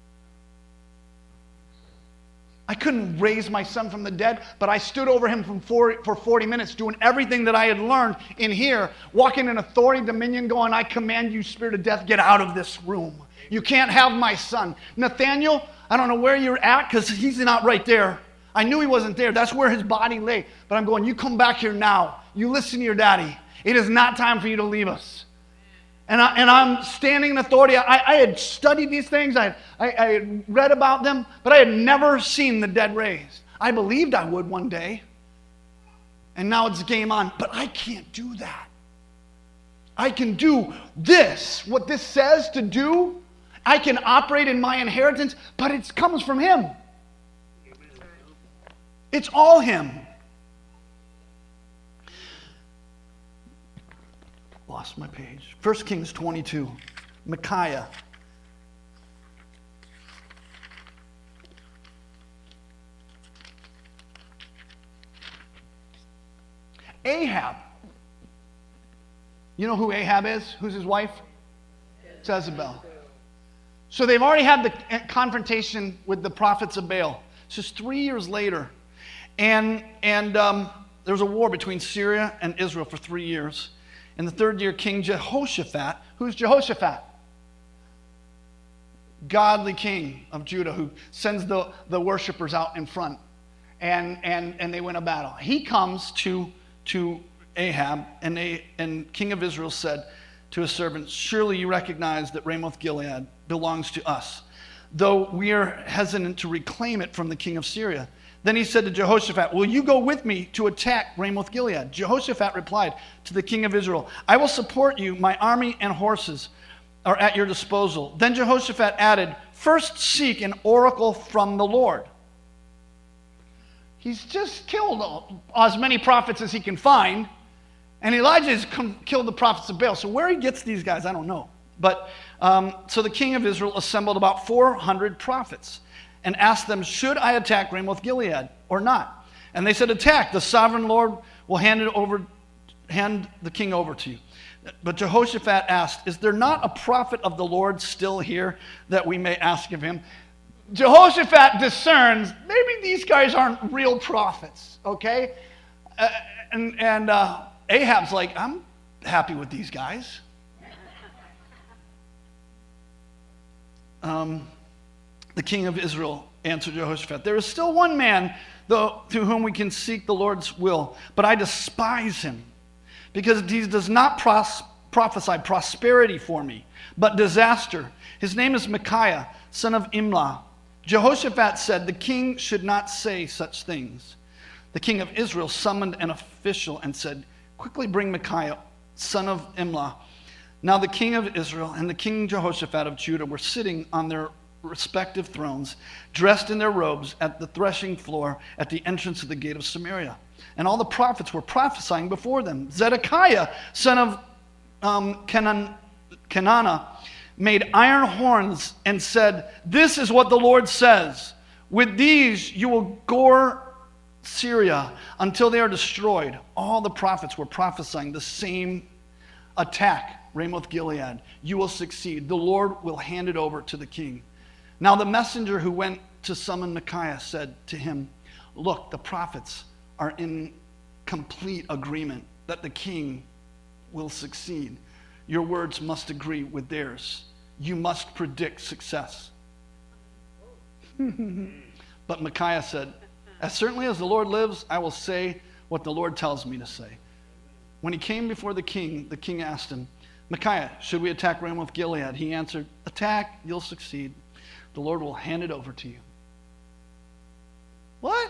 I couldn't raise my son from the dead, but I stood over him from for, for forty minutes doing everything that I had learned in here, walking in authority, dominion, going, I command you, spirit of death, get out of this room. You can't have my son. Nathaniel, I don't know where you're at because he's not right there. I knew he wasn't there. That's where his body lay. But I'm going, you come back here now. You listen to your daddy. It is not time for you to leave us. And, I, and I'm standing in authority. I, I had studied these things. I, I, I had read about them, but I had never seen the dead raised. I believed I would one day. And now it's game on. But I can't do that. I can do this, what this says to do. I can operate in my inheritance, but it comes from him. It's all him. Lost my page. First Kings twenty-two. Micaiah. Ahab. You know who Ahab is? Who's his wife? Jezebel. So they've already had the confrontation with the prophets of Baal. It's just three years later. And, and um, there was a war between Syria and Israel for three years. In the third year, King Jehoshaphat, who's Jehoshaphat? Godly king of Judah who sends the, the worshipers out in front. And, and, and they win a battle. He comes to, to Ahab, and, they, and King of Israel said to his servants, surely you recognize that Ramoth-Gilead belongs to us, though we are hesitant to reclaim it from the king of Syria. Then he said to Jehoshaphat, will you go with me to attack Ramoth-Gilead? Jehoshaphat replied to the king of Israel, I will support you. My army and horses are at your disposal. Then Jehoshaphat added, first seek an oracle from the Lord. He's just killed as many prophets as he can find. And Elijah has come, killed the prophets of Baal. So where he gets these guys, I don't know. But um, so the king of Israel assembled about four hundred prophets and asked them, should I attack Ramoth-Gilead or not? And they said, attack. The sovereign Lord will hand it over, hand the king over to you. But Jehoshaphat asked, is there not a prophet of the Lord still here that we may ask of him? Jehoshaphat discerns, maybe these guys aren't real prophets, okay? Uh, and and uh, Ahab's like, I'm happy with these guys. Um, the king of Israel answered Jehoshaphat, there is still one man though, through whom we can seek the Lord's will, but I despise him because he does not pros- prophesy prosperity for me, but disaster. His name is Micaiah, son of Imlah. Jehoshaphat said, the king should not say such things. The king of Israel summoned an official and said, quickly bring Micaiah, son of Imlah. Now the king of Israel and the king Jehoshaphat of Judah were sitting on their respective thrones, dressed in their robes at the threshing floor at the entrance of the gate of Samaria. And all the prophets were prophesying before them. Zedekiah, son of um, Kenan, Kenana, made iron horns and said, "This is what the Lord says. With these you will gore Syria until they are destroyed." All the prophets were prophesying the same attack. Ramoth Gilead, you will succeed. The Lord will hand it over to the king. Now the messenger who went to summon Micaiah said to him, "Look, the prophets are in complete agreement that the king will succeed. Your words must agree with theirs. You must predict success." But Micaiah said, "As certainly as the Lord lives, I will say what the Lord tells me to say." When he came before the king, the king asked him, "Micaiah, should we attack Ramoth Gilead?" He answered, "Attack, you'll succeed. The Lord will hand it over to you." What?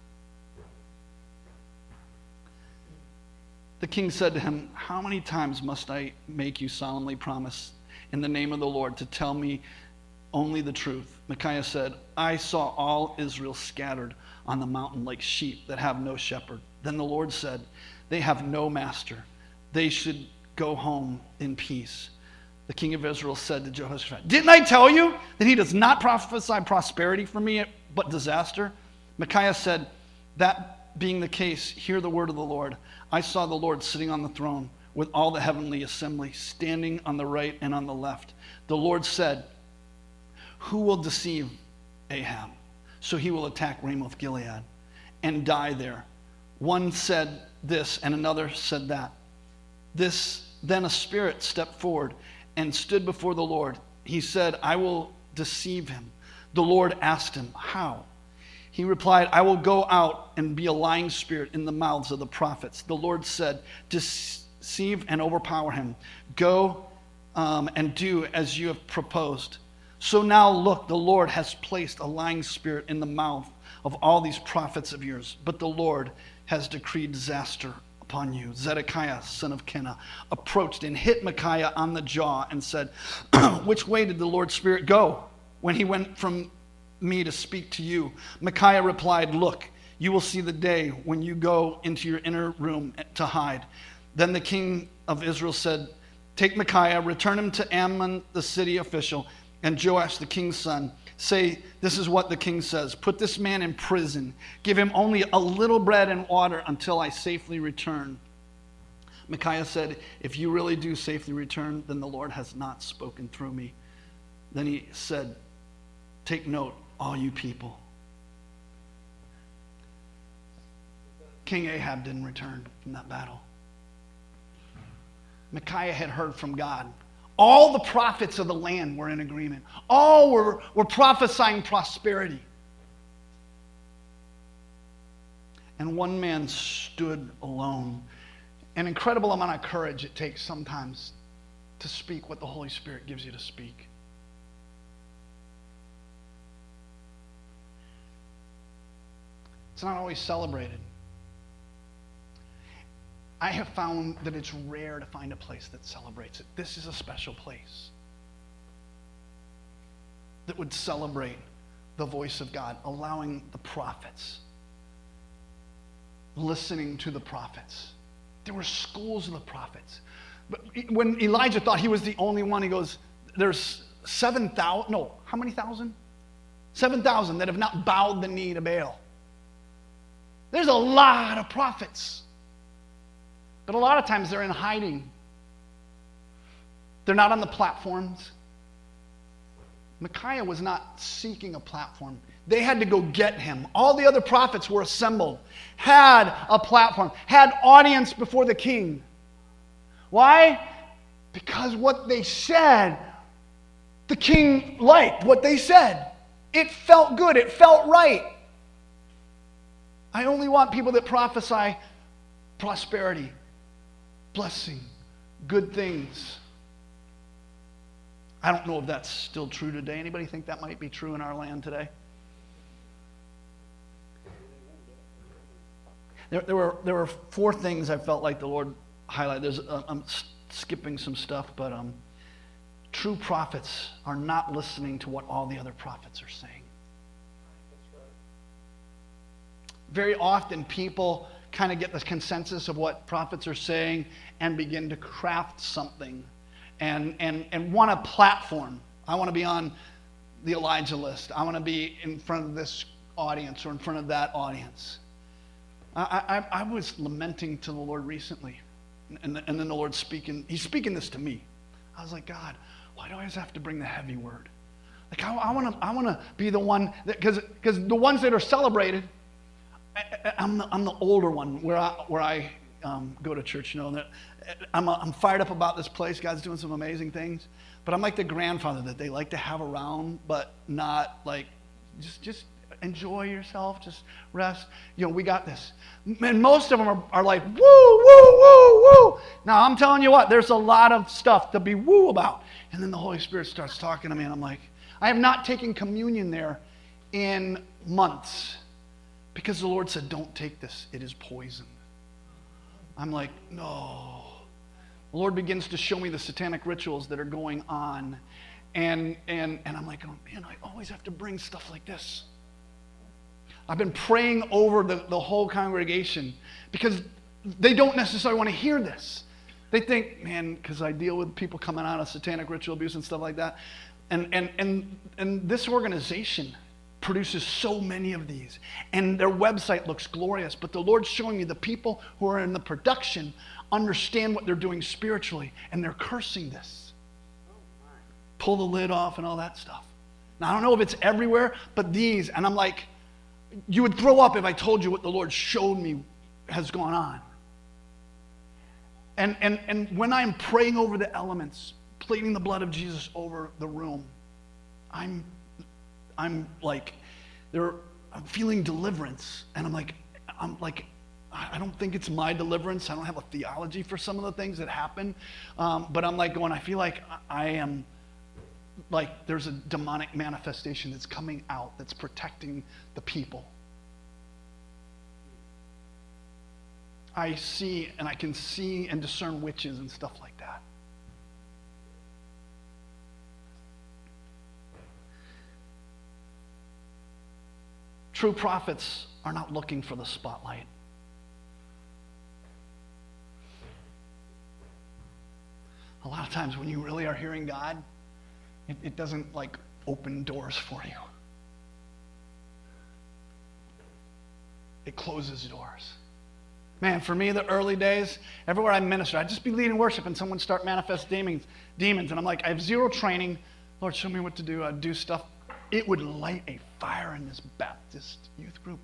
The king said to him, "How many times must I make you solemnly promise in the name of the Lord to tell me only the truth?" Micaiah said, "I saw all Israel scattered on the mountain like sheep that have no shepherd." Then the Lord said, "They have no master. They should go home in peace." The king of Israel said to Jehoshaphat, "Didn't I tell you that he does not prophesy prosperity for me, but disaster?" Micaiah said, "That being the case, hear the word of the Lord. I saw the Lord sitting on the throne with all the heavenly assembly standing on the right and on the left. The Lord said, 'Who will deceive Ahab? So he will attack Ramoth Gilead and die there.' One said this and another said that. This then a spirit stepped forward and stood before the Lord. He said, 'I will deceive him.' The Lord asked him, 'How?' He replied, 'I will go out and be a lying spirit in the mouths of the prophets.' The Lord said, 'Deceive and overpower him. Go um, and do as you have proposed.' So now look, the Lord has placed a lying spirit in the mouth of all these prophets of yours, but the Lord has decreed disaster upon you." Zedekiah, son of Kenah, approached and hit Micaiah on the jaw and said, "Which way did the Lord's Spirit go when he went from me to speak to you?" Micaiah replied, "Look, you will see the day when you go into your inner room to hide." Then the king of Israel said, "Take Micaiah, return him to Amon, the city official, and Joash, the king's son. Say, this is what the king says. Put this man in prison. Give him only a little bread and water until I safely return." Micaiah said, "If you really do safely return, then the Lord has not spoken through me." Then he said, "Take note, all you people." King Ahab didn't return from that battle. Micaiah had heard from God. All the prophets of the land were in agreement. All were, were prophesying prosperity. And one man stood alone. An incredible amount of courage it takes sometimes to speak what the Holy Spirit gives you to speak. It's not always celebrated. I have found that it's rare to find a place that celebrates it. This is a special place that would celebrate the voice of God, allowing the prophets, listening to the prophets. There were schools of the prophets. But when Elijah thought he was the only one, he goes, there's seven thousand, no, how many thousand? seven thousand that have not bowed the knee to Baal. There's a lot of prophets. But a lot of times they're in hiding. They're not on the platforms. Micaiah was not seeking a platform. They had to go get him. All the other prophets were assembled, had a platform, had audience before the king. Why? Because what they said, the king liked what they said. It felt good. It felt right. I only want people that prophesy prosperity, blessing, good things. I don't know if that's still true today. Anybody think that might be true in our land today? There, there were there were four things I felt like the Lord highlighted. There's, uh, I'm skipping some stuff, but um, True prophets are not listening to what all the other prophets are saying. Very often people kind of get the consensus of what prophets are saying and begin to craft something and, and, and want a platform. I want to be on the Elijah list. I want to be in front of this audience or in front of that audience. I, I, I was lamenting to the Lord recently, and, and then the Lord's speaking. He's speaking this to me. I was like, God, why do I always have to bring the heavy word? Like I, I want to I want to be the one that, because because the ones that are celebrated, I, I'm the, I'm the older one where I where I um, go to church. You know, that I'm I'm fired up about this place. God's doing some amazing things, but I'm like the grandfather that they like to have around, but not like just just enjoy yourself, just rest. You know, we got this. And most of them are, are like woo woo woo woo. Now I'm telling you what, there's a lot of stuff to be woo about, and then the Holy Spirit starts talking to me, and I'm like, I have not taken communion there in months. Because the Lord said, don't take this. It is poison. I'm like, no. The Lord begins to show me the satanic rituals that are going on. And, and, and I'm like, oh, man, I always have to bring stuff like this. I've been praying over the, the whole congregation because they don't necessarily want to hear this. They think, man, because I deal with people coming out of satanic ritual abuse and stuff like that. And, and, and, and this organization produces so many of these, and their website looks glorious, but the Lord's showing me the people who are in the production understand what they're doing spiritually, and they're cursing this. Pull the lid off and all that stuff. Now, I don't know if it's everywhere, but these, and I'm like, you would throw up if I told you what the Lord showed me has gone on. And, and, and when I'm praying over the elements, pleading the blood of Jesus over the room, I'm I'm like, there. I'm feeling deliverance, and I'm like, I'm like, I don't think it's my deliverance. I don't have a theology for some of the things that happen, um, but I'm like going. I feel like I am, like there's a demonic manifestation that's coming out that's protecting the people. I see, and I can see and discern witches and stuff like that. True prophets are not looking for the spotlight. A lot of times when you really are hearing God, it, it doesn't like open doors for you. It closes doors. Man, for me, the early days, everywhere I minister, I'd just be leading worship and someone start manifest demons, demons, and I'm like, I have zero training. Lord, show me what to do. I'd do stuff. It would light a fire in this Baptist youth group.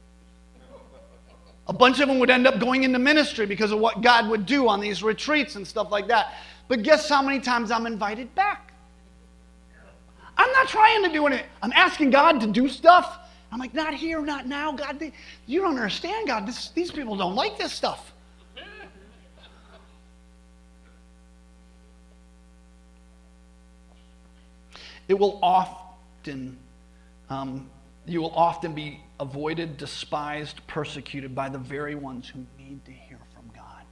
A bunch of them would end up going into ministry because of what God would do on these retreats and stuff like that. But guess how many times I'm invited back? I'm not trying to do anything. I'm asking God to do stuff. I'm like, not here, not now. God, they, you don't understand, God. This, these people don't like this stuff. It will often, um, you will often be avoided, despised, persecuted by the very ones who need to hear from God.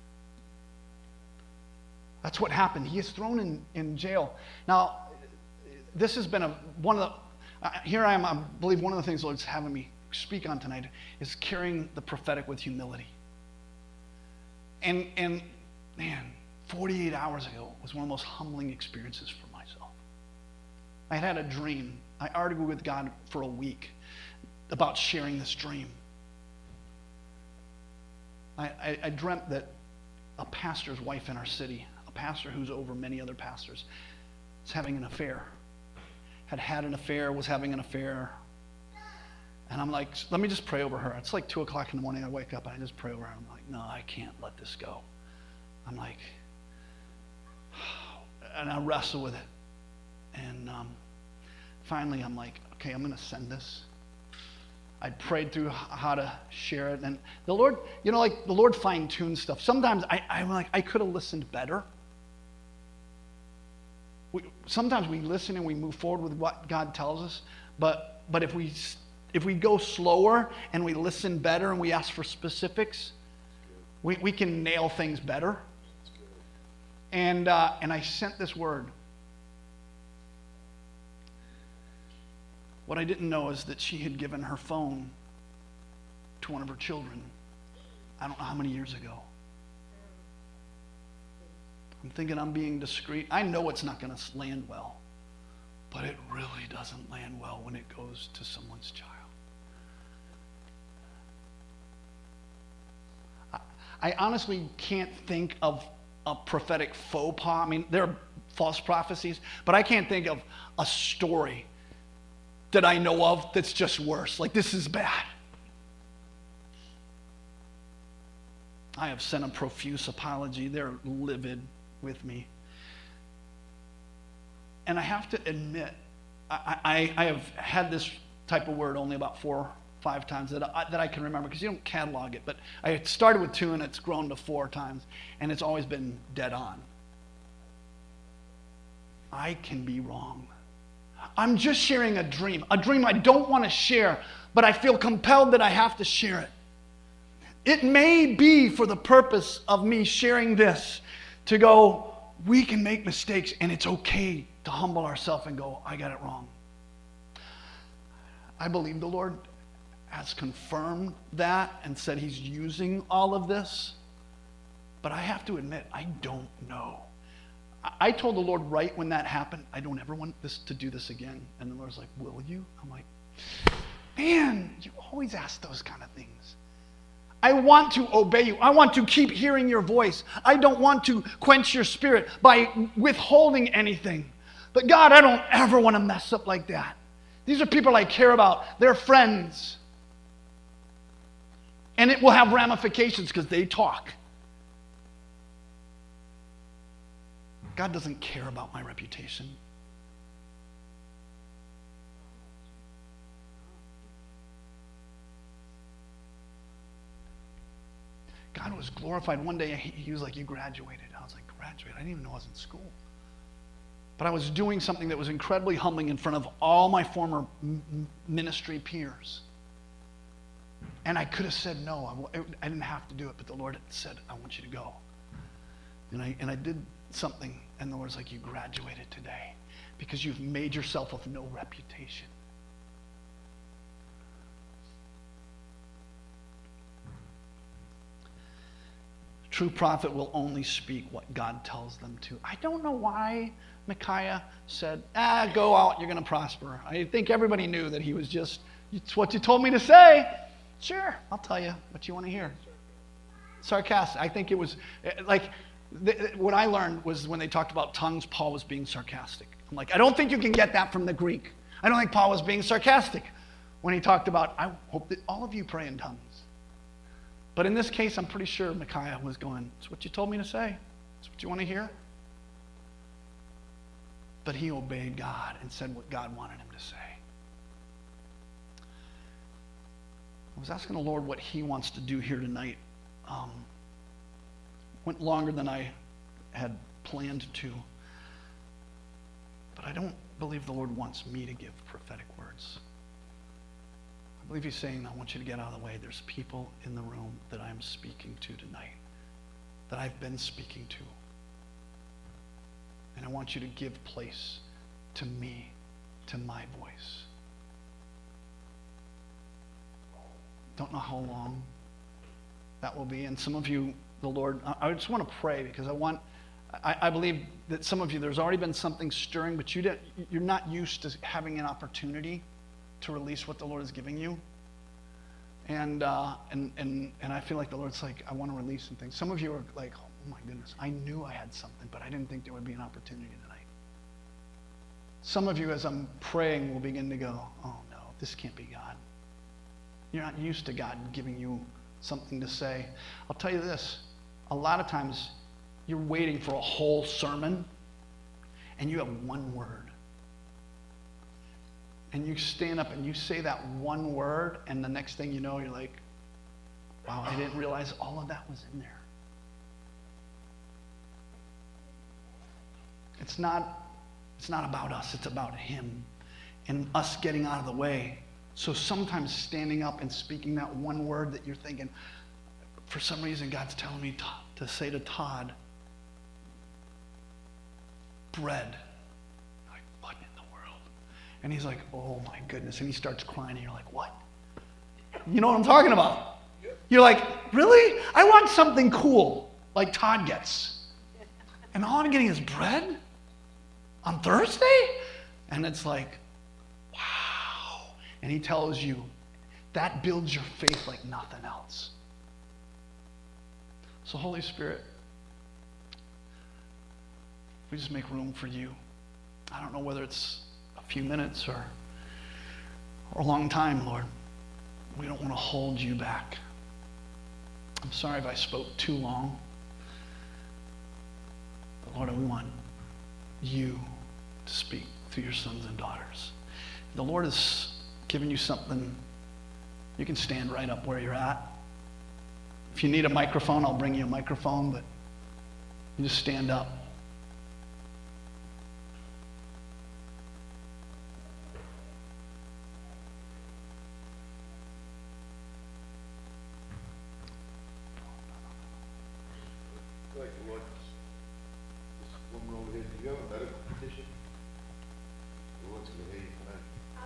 That's what happened. He is thrown in, in jail. Now, this has been a, one of the, uh, here I am, I believe one of the things the Lord's having me speak on tonight is carrying the prophetic with humility. And, and man, forty-eight hours ago was one of the most humbling experiences for myself. I had had a dream. I argued with God for a week about sharing this dream. I, I, I dreamt that a pastor's wife in our city, a pastor who's over many other pastors, was having an affair. Had had an affair, was having an affair. And I'm like, let me just pray over her. It's like two o'clock in the morning. I wake up and I just pray over her. I'm like, no, I can't let this go. I'm like, and I wrestle with it. And um, finally, I'm like, okay, I'm going to send this. I prayed through how to share it. And the Lord, you know, like the Lord fine-tunes stuff. Sometimes I, I'm like, I could have listened better. We, sometimes we listen and we move forward with what God tells us. But but if we if we go slower and we listen better and we ask for specifics, we, we can nail things better. And uh, and I sent this word What I didn't know is that she had given her phone to one of her children. I don't know how many years ago. I'm thinking I'm being discreet. I know it's not going to land well, but it really doesn't land well when it goes to someone's child. I, I honestly can't think of a prophetic faux pas. I mean, there are false prophecies, but I can't think of a story that I know of that's just worse. Like, this is bad. I have sent a profuse apology. They're livid with me. And I have to admit, I, I, I have had this type of word only about four or five times that I, that I can remember, because you don't catalog it, but I started with two and it's grown to four times, and it's always been dead on. I can be wrong. I'm just sharing a dream, a dream I don't want to share, but I feel compelled that I have to share it. It may be for the purpose of me sharing this to go, we can make mistakes and it's okay to humble ourselves and go, I got it wrong. I believe the Lord has confirmed that and said he's using all of this, but I have to admit, I don't know. I told the Lord right when that happened, I don't ever want this to do this again. And the Lord's like, will you? I'm like, man, you always ask those kind of things. I want to obey you. I want to keep hearing your voice. I don't want to quench your spirit by withholding anything. But God, I don't ever want to mess up like that. These are people I care about. They're friends. And it will have ramifications because they talk. God doesn't care about my reputation. God was glorified. One day he, he was like, you graduated. I was like, graduated? I didn't even know I was in school. But I was doing something that was incredibly humbling in front of all my former m- ministry peers. And I could have said no. I, I didn't have to do it, but the Lord said, I want you to go. And I, and I did something, and the Lord's like, you graduated today because you've made yourself of no reputation. True prophet will only speak what God tells them to. I don't know why Micaiah said, ah, go out, you're going to prosper. I think everybody knew that he was just, it's what you told me to say. Sure, I'll tell you what you want to hear. Sarcastic. I think it was, like, th- what I learned was when they talked about tongues, Paul was being sarcastic. I'm like, I don't think you can get that from the Greek. I don't think Paul was being sarcastic when he talked about, I hope that all of you pray in tongues. But in this case, I'm pretty sure Micaiah was going, it's what you told me to say. It's what you want to hear. But he obeyed God and said what God wanted him to say. I was asking the Lord what he wants to do here tonight. Um, went longer than I had planned to. But I don't believe the Lord wants me to give prophetic words. I believe he's saying, I want you to get out of the way. There's people in the room that I'm speaking to tonight, that I've been speaking to. And I want you to give place to me, to my voice. Don't know how long that will be. And some of you, the Lord, I just want to pray because I want, I, I believe that some of you, there's already been something stirring, but you didn't, you're not used to having an opportunity to release what the Lord is giving you. And, uh, and, and, and I feel like the Lord's like, I want to release some things. Some of you are like, oh my goodness, I knew I had something, but I didn't think there would be an opportunity tonight. Some of you, as I'm praying, will begin to go, oh no, this can't be God. You're not used to God giving you something to say. I'll tell you this, a lot of times you're waiting for a whole sermon and you have one word. And you stand up and you say that one word, and the next thing you know, you're like, wow, I didn't realize all of that was in there. It's not, it's not about us, it's about him and us getting out of the way. So sometimes standing up and speaking that one word that you're thinking, for some reason God's telling me to, to say to Todd, bread. Like, what in the world? And he's like, oh my goodness. And he starts crying, and you're like, what? You know what I'm talking about? You're like, really? I want something cool, like Todd gets. And all I'm getting is bread on Thursday? And it's like, wow. And he tells you, that builds your faith like nothing else. So Holy Spirit, we just make room for you. I don't know whether it's a few minutes or, or a long time, Lord. We don't want to hold you back. I'm sorry if I spoke too long. But Lord, we want you to speak through your sons and daughters. The Lord has given you something. You can stand right up where you're at. If you need a microphone, I'll bring you a microphone, but you just stand up. Like the Lord, this woman over here, do you have a medical condition? The Lord's gonna hear you tonight.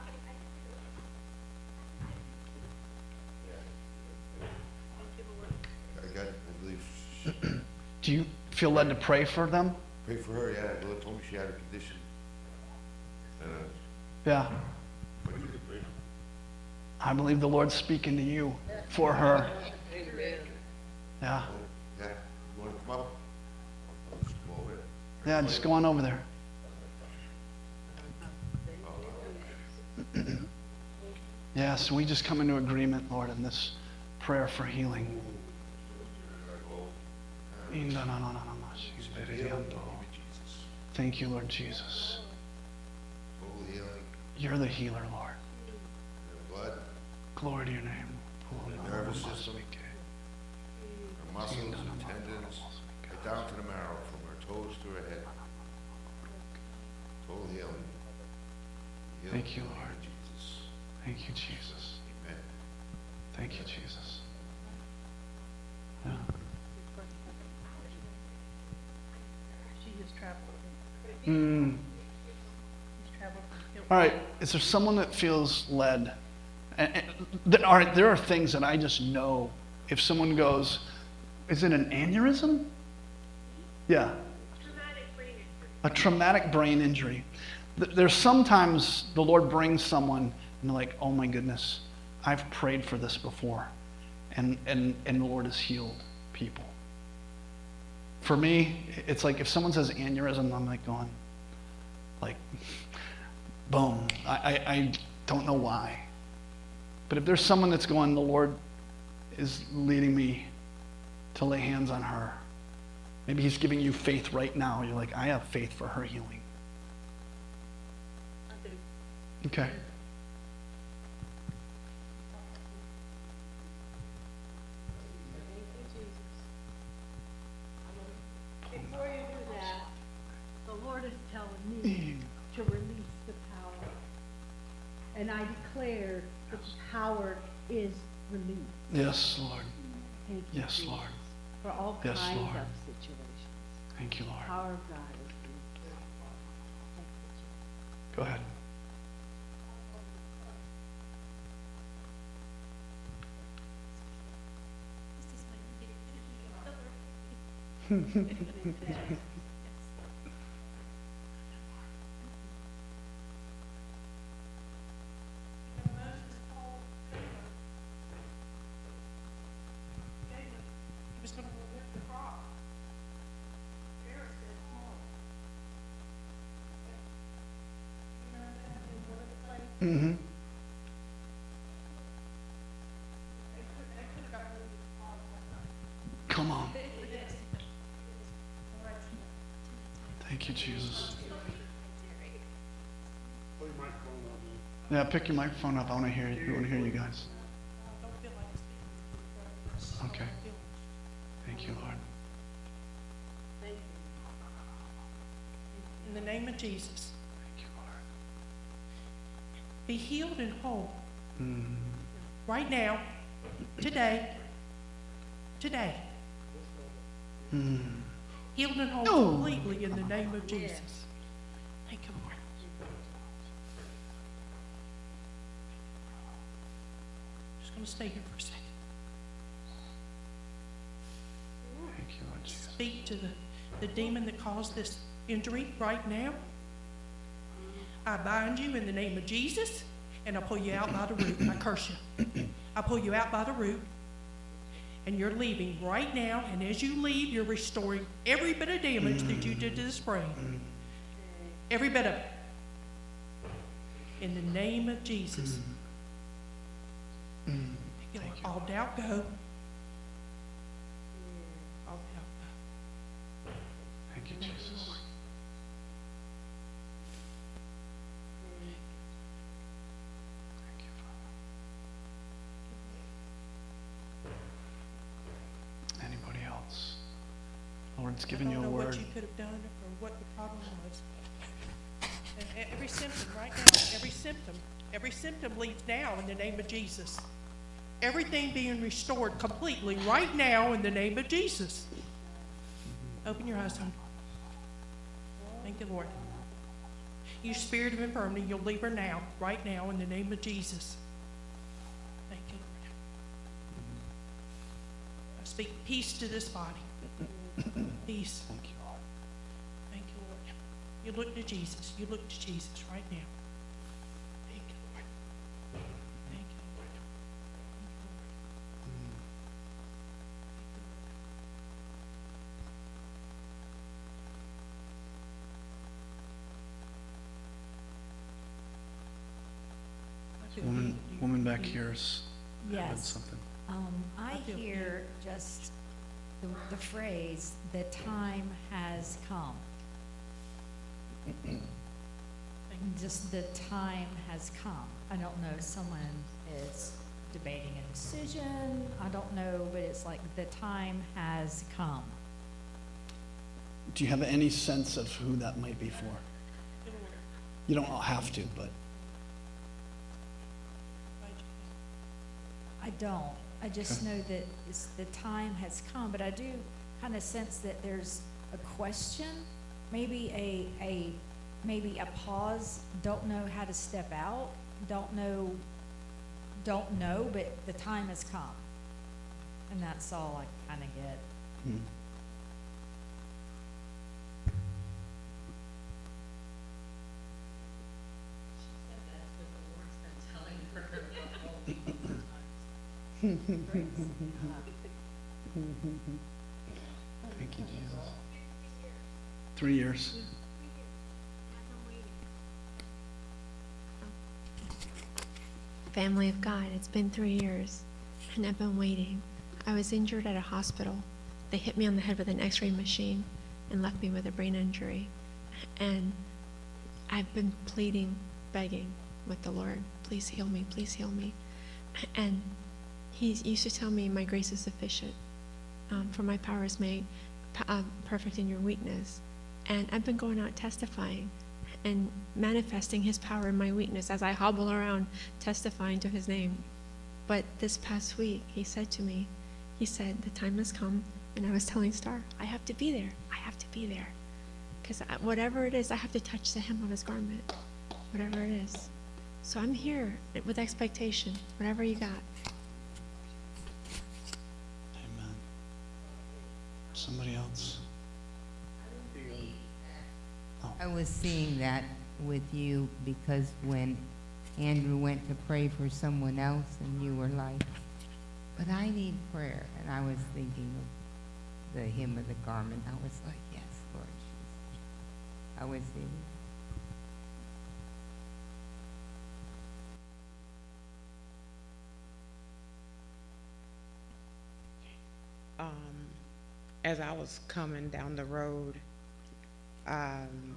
I got, I believe, she- Do you feel led to pray for them? pray for her, yeah, the Lord told me she had a condition. Uh, Yeah. but you could pray for I believe the Lord's speaking to you for her. Yeah. her. Yeah, you wanna come up? I'll just come over there. Yeah, just go on over there. Yes, we just come into agreement, Lord, in this prayer for healing. Thank you, Lord Jesus. Total healing, You're the healer, Lord. her blood, Glory to your name. her nervous system, her muscles and tendons, right down to the marrow, from her toes to her head. Total healing. Healing Thank you, in the name Lord. of Jesus. Thank you, Jesus. Amen. Thank you, Jesus. Yeah. She has traveled. Mm. She's traveled from Hilton. All right, is there someone that feels led? And, and, there, are, there are things that I just know. If someone goes, is it an aneurysm? Yeah. A traumatic brain injury. Th- There's sometimes the Lord brings someone and they're like, oh my goodness, I've prayed for this before. And, and, and the Lord has healed people. For me, it's like if someone says aneurysm, I'm like going, like, boom. I, I, I don't know why. But if there's someone that's going, the Lord is leading me to lay hands on her. Maybe he's giving you faith right now. You're like, I have faith for her healing. Okay. Before you do that, the Lord is telling me to release the power. And I declare that the power is released. Yes, Lord. Thank you, Yes, Jesus, Lord. for all Yes, kinds Lord. of situations. Thank you, The Lord. power of God is released. Thank you, Jesus. Go ahead. He was gonna go lift the crop. Sarah said, "Come on." Remember that in one of the places? Mm-hmm. They could, they could have got rid of the crop one night. Come on. Thank you, Jesus. Put your microphone on. Yeah, pick your microphone up. I want to hear you. We want to hear you guys. Don't feel like speaking. Okay. Thank you, Lord. In the name of Jesus, Thank you, Lord. be healed and whole Mm. right now, today, today. Mm. Healed and whole No. completely in the name of Jesus. Thank you, Lord. going to stay here for a second. Thank you, Lord Jesus. Speak to the, the demon that caused this injury right now. I bind you in the name of Jesus, and I pull you out by the root. I curse you. I pull you out by the root, and you're leaving right now, and as you leave, you're restoring every bit of damage that you did to this brain. Every bit of it. In the name of Jesus. Thank you, Lord. All doubt go. All doubt go. Thank you, Jesus. Thank you, Father. Anybody else? Lord's given you a I don't know word. what you could have done or what the problem was. And e- every symptom right now, every symptom, every symptom leaves now in the name of Jesus. Everything being restored completely right now in the name of Jesus. Open your eyes, honey. Thank you, Lord. You spirit of infirmity, you'll leave her now, right now, in the name of Jesus. Thank you, Lord. I speak peace to this body. Peace. Thank you, Lord. Thank you, Lord. You look to Jesus. You look to Jesus right now. Thank you, Lord. Thank you, Lord. Thank you, Lord. I feel Woman, healed. woman back here is having Yes. something. Um, I feel hear just the, the phrase, the time has come. Just the time has come. I don't know, someone is debating a decision, I don't know, but it's like the time has come. Do you have any sense of who that might be for? You don't have to, but I don't. I just know that it's, the time has come, but I do kind of sense that there's a question, maybe a, a, maybe a pause, don't know how to step out, don't know, don't know, but the time has come. And that's all I kind of get. hmm. Thank you, Jesus. Three years. Family of God, it's been three years, and I've been waiting. I was injured at a hospital. They hit me on the head with an x-ray machine and left me with a brain injury. And I've been pleading, begging with the Lord, please heal me, please heal me. And he used to tell me, my grace is sufficient, um, for my power is made uh, perfect in your weakness. And I've been going out testifying and manifesting his power in my weakness as I hobble around testifying to his name. But this past week, he said to me, he said, the time has come, and I was telling Star, I have to be there, I have to be there. Because whatever it is, I have to touch the hem of his garment, whatever it is. So I'm here with expectation, whatever you got. Amen. Somebody else? I was seeing that with you because when Andrew went to pray for someone else and you were like, but I need prayer. And I was thinking of the hem of the garment. I was like, yes, Lord Jesus. I was seeing Um, as I was coming down the road, um,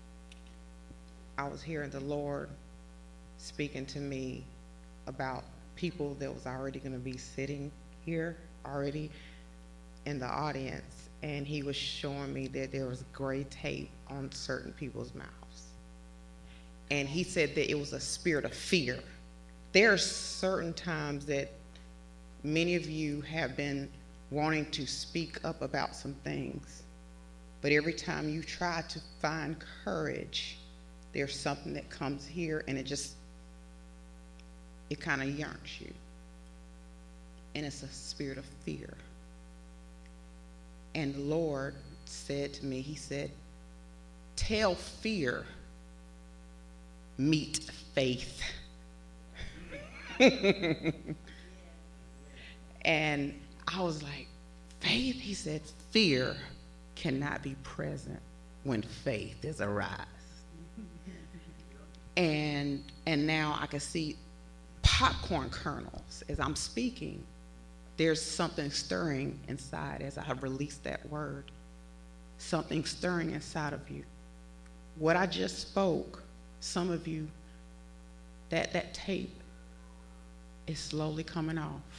I was hearing the Lord speaking to me about people that was already going to be sitting here already in the audience, and he was showing me that there was gray tape on certain people's mouths. And he said that it was a spirit of fear. There are certain times that many of you have been wanting to speak up about some things, but every time you try to find courage, there's something that comes here and it just, it kind of yanks you. and it's a spirit of fear. And the Lord said to me, he said, tell fear, meet faith. And I was like, faith? He said, fear cannot be present when faith is arise. And and now I can see popcorn kernels as I'm speaking. There's something stirring inside as I have released that word. Something stirring inside of you. What I just spoke, some of you, that, that tape is slowly coming off.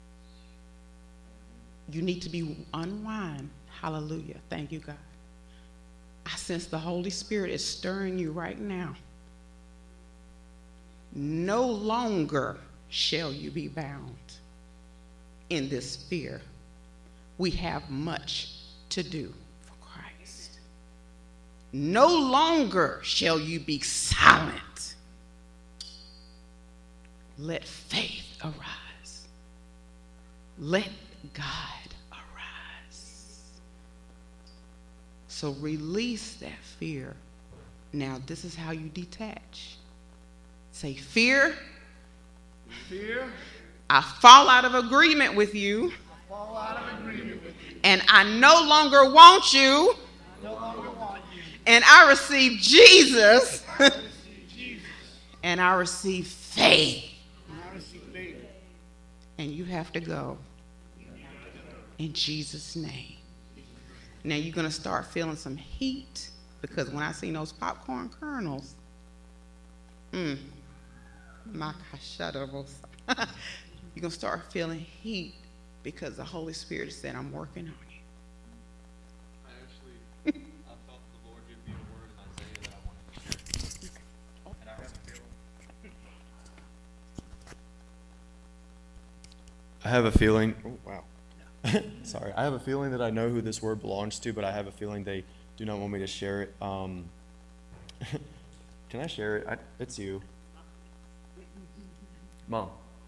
You need to be unwind. Hallelujah. Thank you, God. I sense the Holy Spirit is stirring you right now. No longer shall you be bound in this fear. We have much to do for Christ. No longer shall you be silent. Let faith arise. Let God arise. So release that fear. Now, this is how you detach. Say, fear, Fear, I fall out of agreement with you, fall out of agreement with you. and I no longer want you, No longer want you. and I receive Jesus, I receive Jesus. and I receive faith. And I receive faith. And you have to go in Jesus' name. Now you're going to start feeling some heat, because when I seen those popcorn kernels, mm, my gosh, you're going to start feeling heat, because the Holy Spirit said, I'm working on you. I actually, I felt the Lord give me a word in Isaiah that I wanted to share. And I have a feeling. I have a feeling. Oh, wow. Sorry. I have a feeling that I know who this word belongs to, but I have a feeling they do not want me to share it. Um, can I share it? I, it's you. Mom.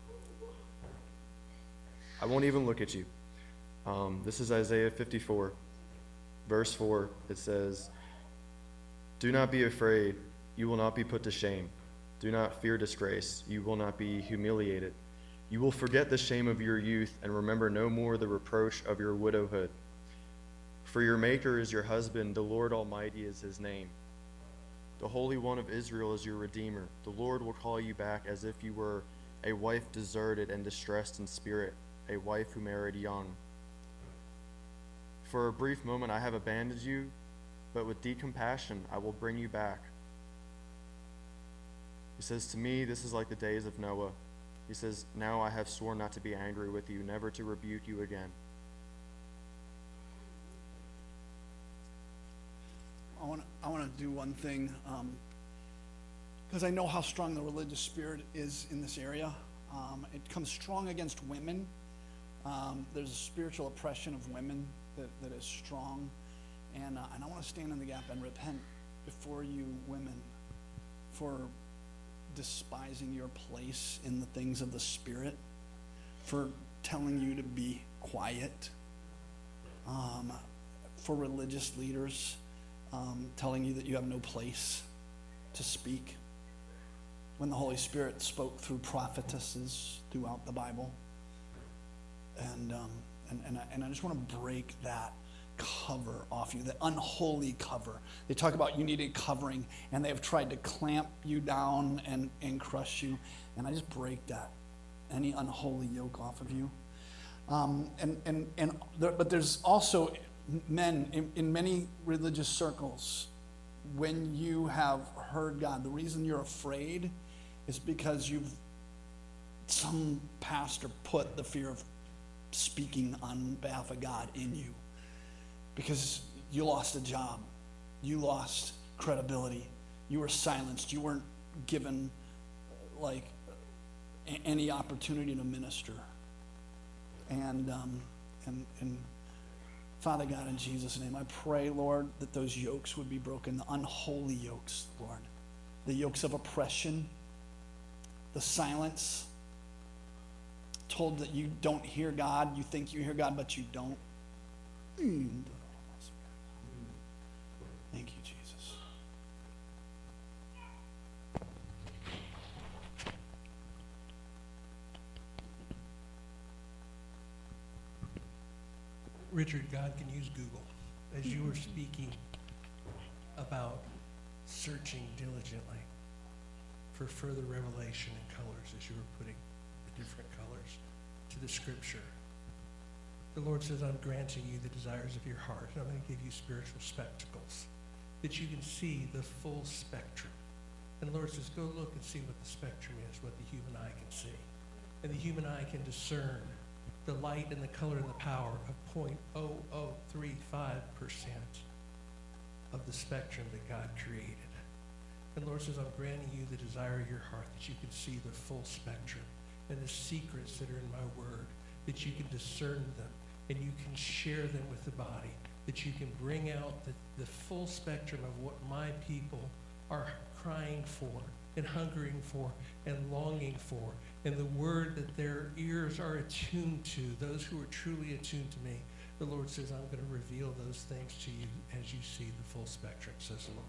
I won't even look at you. Um, this is Isaiah fifty-four, verse four. It says, do not be afraid. You will not be put to shame. Do not fear disgrace. You will not be humiliated. You will forget the shame of your youth and remember no more the reproach of your widowhood. For your Maker is your husband. The Lord Almighty is his name. The Holy One of Israel is your Redeemer. The Lord will call you back as if you were a wife deserted and distressed in spirit, a wife who married young. For a brief moment I have abandoned you, but with deep compassion I will bring you back. He says, to me this is like the days of Noah. He says, now I have sworn not to be angry with you, never to rebuke you again. I want to I want to do one thing, because um, I know how strong the religious spirit is in this area. Um, it comes strong against women. Um, there's a spiritual oppression of women that, that is strong. And, uh, and I want to stand in the gap and repent before you women for despising your place in the things of the Spirit, for telling you to be quiet, um, for religious leaders um, telling you that you have no place to speak, when the Holy Spirit spoke through prophetesses throughout the Bible. And um, and and I, and I just want to break that cover off you, the unholy cover. They talk about you need a covering, and they have tried to clamp you down and, and crush you. And I just break that, any unholy yoke off of you. Um, and and and there, but there's also men in, in many religious circles. When you have heard God, the reason you're afraid is because you've some pastor put the fear of speaking on behalf of God in you, because you lost a job, you lost credibility, you were silenced, you weren't given like a- any opportunity to minister. And um, and and Father God, in Jesus' name, I pray, Lord, that those yokes would be broken, the unholy yokes, Lord, the yokes of oppression, the silence, told that you don't hear God, you think you hear God, but you don't. Thank you, Jesus. Richard, God can use Google. As you were speaking about searching diligently for further revelation and colors, as you were putting the different colors to the scripture, the Lord says, I'm granting you the desires of your heart, and I'm going to give you spiritual spectacles that you can see the full spectrum. And the Lord says, go look and see what the spectrum is, what the human eye can see. And the human eye can discern the light and the color and the power of zero point zero zero three five percent of the spectrum that God created. And the Lord says, I'm granting you the desire of your heart, that you can see the full spectrum and the secrets that are in my word, that you can discern them and you can share them with the body, that you can bring out the, the full spectrum of what my people are crying for and hungering for and longing for, and the word that their ears are attuned to, those who are truly attuned to me. The Lord says, I'm going to reveal those things to you as you see the full spectrum, says the Lord.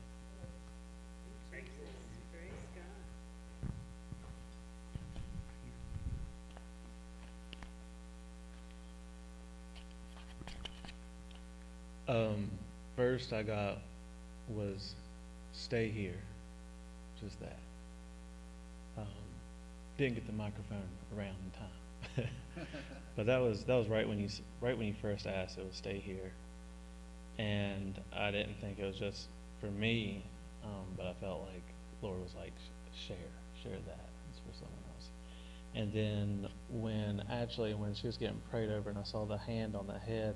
Um, first I got was stay here, just that. Um, didn't get the microphone around in time, but that was that was right when you right when you first asked. It was stay here, and I didn't think it was just for me, um, but I felt like Lord was like share, share that. It's for someone else. And then when actually when she was getting prayed over, and I saw the hand on the head,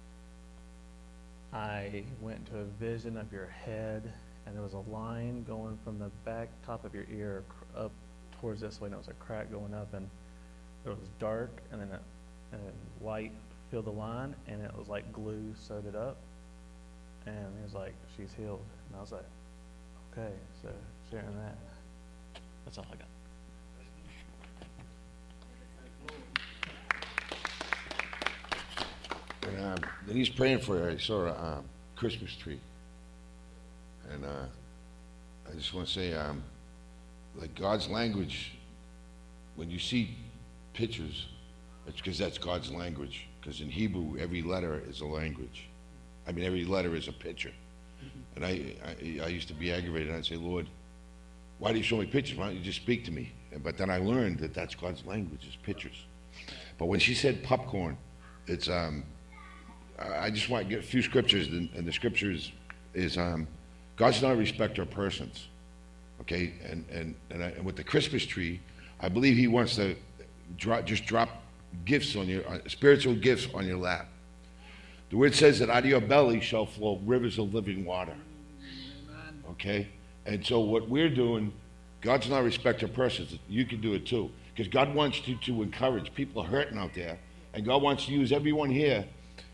I went into a vision of your head, and there was a line going from the back top of your ear up towards this way, and it was a crack going up, and it was dark, and then a, and light filled the line, and it was like glue sewed it up, and he was like, she's healed. And I was like, okay, so sharing that. That's all I got. And uh, then he's praying for her. I saw a uh, Christmas tree. And uh, I just want to say, um, like God's language, when you see pictures, it's because that's God's language. Because in Hebrew, every letter is a language. I mean, every letter is a picture. And I, I, I used to be aggravated. I'd say, Lord, why do you show me pictures? Why don't you just speak to me? But then I learned that that's God's language, is pictures. But when she said popcorn, it's, um, I just want to get a few scriptures, and the scriptures is, um, God's not a respecter of persons, okay? And and and, I, and with the Christmas tree, I believe He wants to drop, just drop gifts on your, uh, spiritual gifts on your lap. The word says that out of your belly shall flow rivers of living water, okay? And so what we're doing, God's not a respecter of persons. You can do it too, because God wants you to encourage. People are hurting out there, and God wants to use everyone here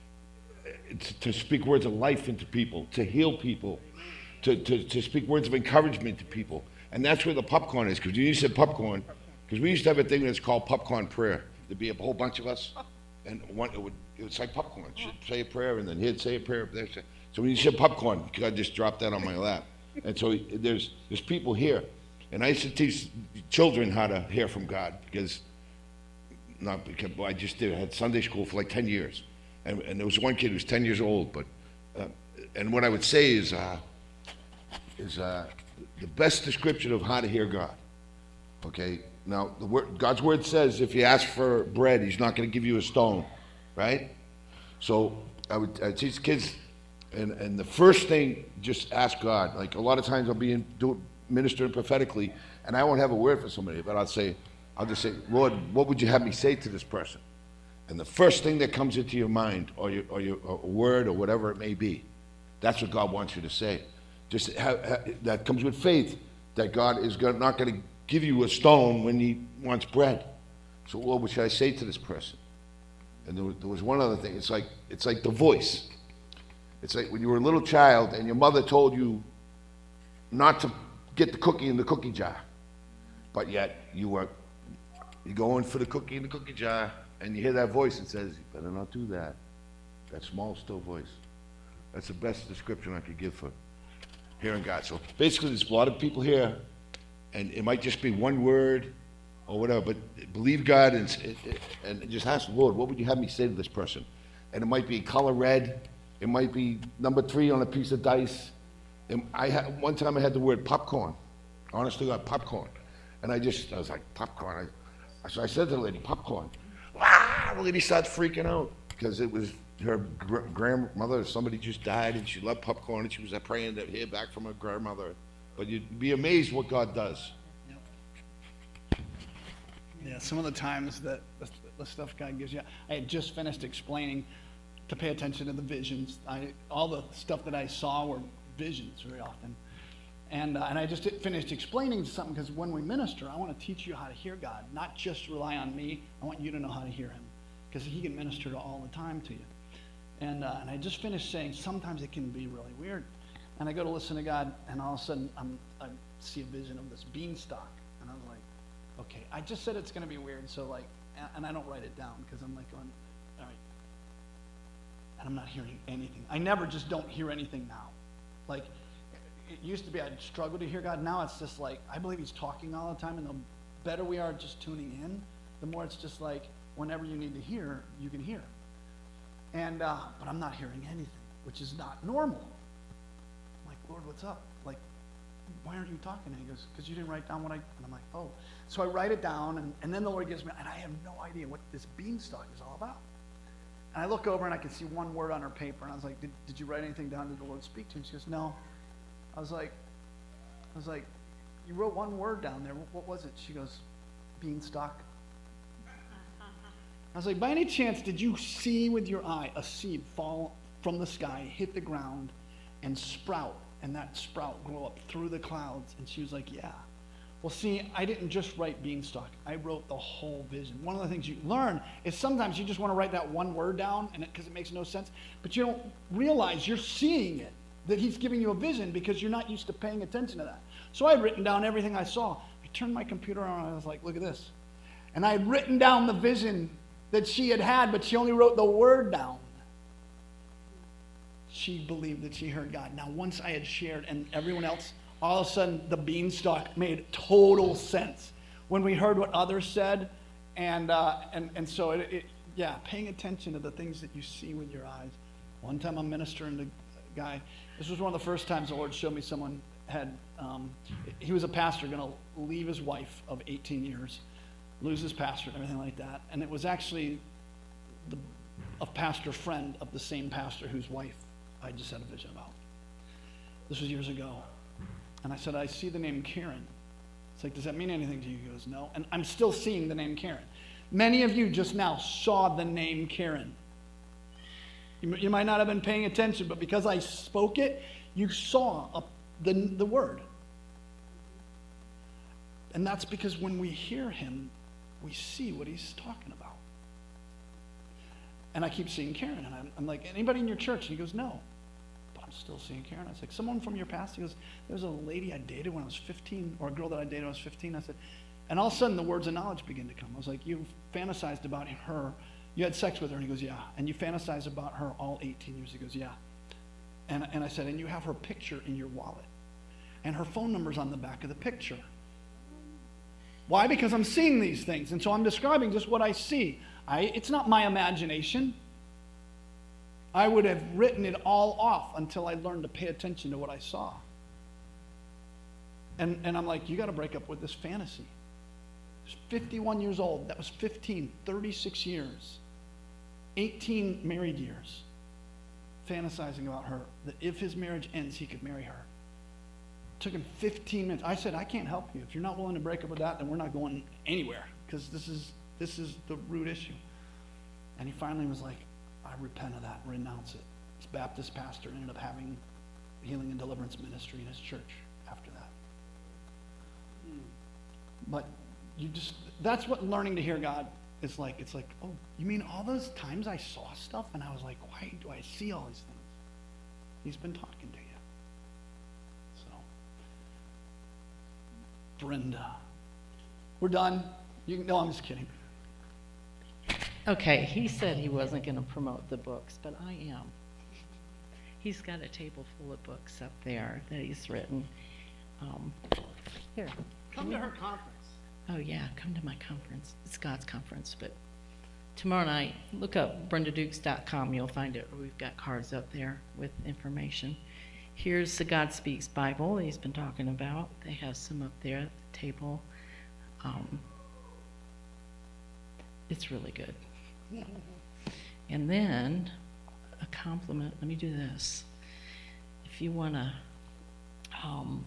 to, to speak words of life into people, to heal people, to, to, to speak words of encouragement to people. And that's where the popcorn is, because you said popcorn, because we used to have a thing that's called popcorn prayer. There'd be a whole bunch of us, and one, it would, it was like popcorn. She'd say a prayer, and then he'd say a prayer. There. So when you said popcorn, God just dropped that on my lap. And so there's, there's people here. And I used to teach children how to hear from God, because, not because, well, I just did, I had Sunday school for like ten years. And, and there was one kid who was ten years old, but, uh, and what I would say is, uh, is uh, the best description of how to hear God. Okay, now the word, God's word says if you ask for bread, He's not going to give you a stone, right? So I would I teach kids, and, and the first thing, just ask God. Like a lot of times I'll be in, do, ministering prophetically, and I won't have a word for somebody, but I'll say, I'll just say, Lord, what would you have me say to this person? And the first thing that comes into your mind, or your, or your or a word, or whatever it may be, that's what God wants you to say. Just have, have, that comes with faith, that God is gonna, not going to give you a stone when He wants bread. So, Lord, what should I say to this person? And there was, there was one other thing. It's like it's like the voice. It's like when you were a little child and your mother told you not to get the cookie in the cookie jar, but yet you were You go in for the cookie in the cookie jar, and you hear that voice and says, you better not do that. That small, still voice. That's the best description I could give for hearing God. So basically, there's a lot of people here, and it might just be one word or whatever, but believe God and, and just ask the Lord, what would you have me say to this person? And it might be color red. It might be number three on a piece of dice. And I had, one time I had the word popcorn. Honestly, God, popcorn. And I just, I was like, popcorn. I, so I said to the lady, popcorn. Ah, the lady started freaking out because it was her gr grandmother. Somebody just died, and she loved popcorn, and she was praying to hear back from her grandmother. But you'd be amazed what God does. Yep. Yeah, some of the times that the, the stuff God gives you. I had just finished explaining to pay attention to the visions. I, all the stuff that I saw were visions very often. And, uh, and I just finished explaining something, because when we minister, I want to teach you how to hear God, not just rely on me. I want you to know how to hear him, because he can minister to all the time to you. And, uh, and I just finished saying sometimes it can be really weird. And I go to listen to God, and all of a sudden I'm, I see a vision of this beanstalk. And I was like, okay, I just said it's going to be weird, so like, and I don't write it down, because I'm like going, all right. And I'm not hearing anything. I never just don't hear anything now. Like, it used to be I'd struggle to hear God. Now it's just like, I believe he's talking all the time, and the better we are just tuning in, the more it's just like, whenever you need to hear, you can hear. And, uh, but I'm not hearing anything, which is not normal. I'm like, Lord, what's up? Like, why aren't you talking? And he goes, because you didn't write down what I, and I'm like, oh. So I write it down, and, and then the Lord gives me, and I have no idea what this beanstalk is all about. And I look over, and I can see one word on her paper, and I was like, did, did you write anything down? Did the Lord speak to you? And she goes, no. I was like, I was like, you wrote one word down there. What, what was it? She goes, beanstalk. I was like, by any chance, did you see with your eye a seed fall from the sky, hit the ground, and sprout, and that sprout grow up through the clouds? And she was like, yeah. Well, see, I didn't just write beanstalk. I wrote the whole vision. One of the things you learn is sometimes you just want to write that one word down and because it, it makes no sense, but you don't realize you're seeing it, that he's giving you a vision, because you're not used to paying attention to that. So I had written down everything I saw. I turned my computer on, and I was like, look at this. And I had written down the vision that she had had, but she only wrote the word down. She believed that she heard God. Now, once I had shared, and everyone else, all of a sudden, the beanstalk made total sense when we heard what others said. And, uh, and, and so, it, it, yeah, paying attention to the things that you see with your eyes. One time I'm ministering to a guy. This was one of the first times the Lord showed me someone had, um, he was a pastor going to leave his wife of eighteen years, lose his pastor and everything like that. And it was actually the, a pastor friend of the same pastor whose wife I just had a vision about. This was years ago. And I said, I see the name Karen. It's like, does that mean anything to you? He goes, no. And I'm still seeing the name Karen. Many of you just now saw the name Karen. You, you might not have been paying attention, but because I spoke it, you saw a, the, the word. And that's because when we hear him, we see what he's talking about. And I keep seeing Karen, and I'm, I'm like, anybody in your church? And he goes, no. But I'm still seeing Karen. I was like, someone from your past? He goes, there's a lady I dated when I was fifteen, or a girl that I dated when I was fifteen. I said, and all of a sudden the words of knowledge begin to come. I was like, you fantasized about her. You had sex with her. And he goes, yeah. And you fantasized about her all eighteen years. He goes, yeah. And, and I said, and you have her picture in your wallet. And her phone number's on the back of the picture. Why? Because I'm seeing these things. And so I'm describing just what I see. I, it's not my imagination. I would have written it all off until I learned to pay attention to what I saw. And, and I'm like, you got to break up with this fantasy. He's fifty-one years old. That was fifteen, thirty-six years. eighteen married years. Fantasizing about her. That if his marriage ends, he could marry her. It took him fifteen minutes. I said, I can't help you. If you're not willing to break up with that, then we're not going anywhere. Because this is, this is the root issue. And he finally was like, I repent of that and renounce it. This Baptist pastor ended up having healing and deliverance ministry in his church after that. But you just, that's what learning to hear God is like. It's like, oh, you mean all those times I saw stuff and I was like, why do I see all these things? He's been talking to you. So, Brenda. We're done. You can, no, I'm just kidding. Okay, he said he wasn't gonna promote the books, but I am. He's got a table full of books up there that he's written. Um, here. Come to her conference. Oh, yeah, come to my conference. It's God's conference, but tomorrow night, look up brenda dukes dot com. You'll find it. We've got cards up there with information. Here's the God Speaks Bible that he's been talking about. They have some up there at the table. Um, it's really good. And then a compliment. Let me do this. If you want to um,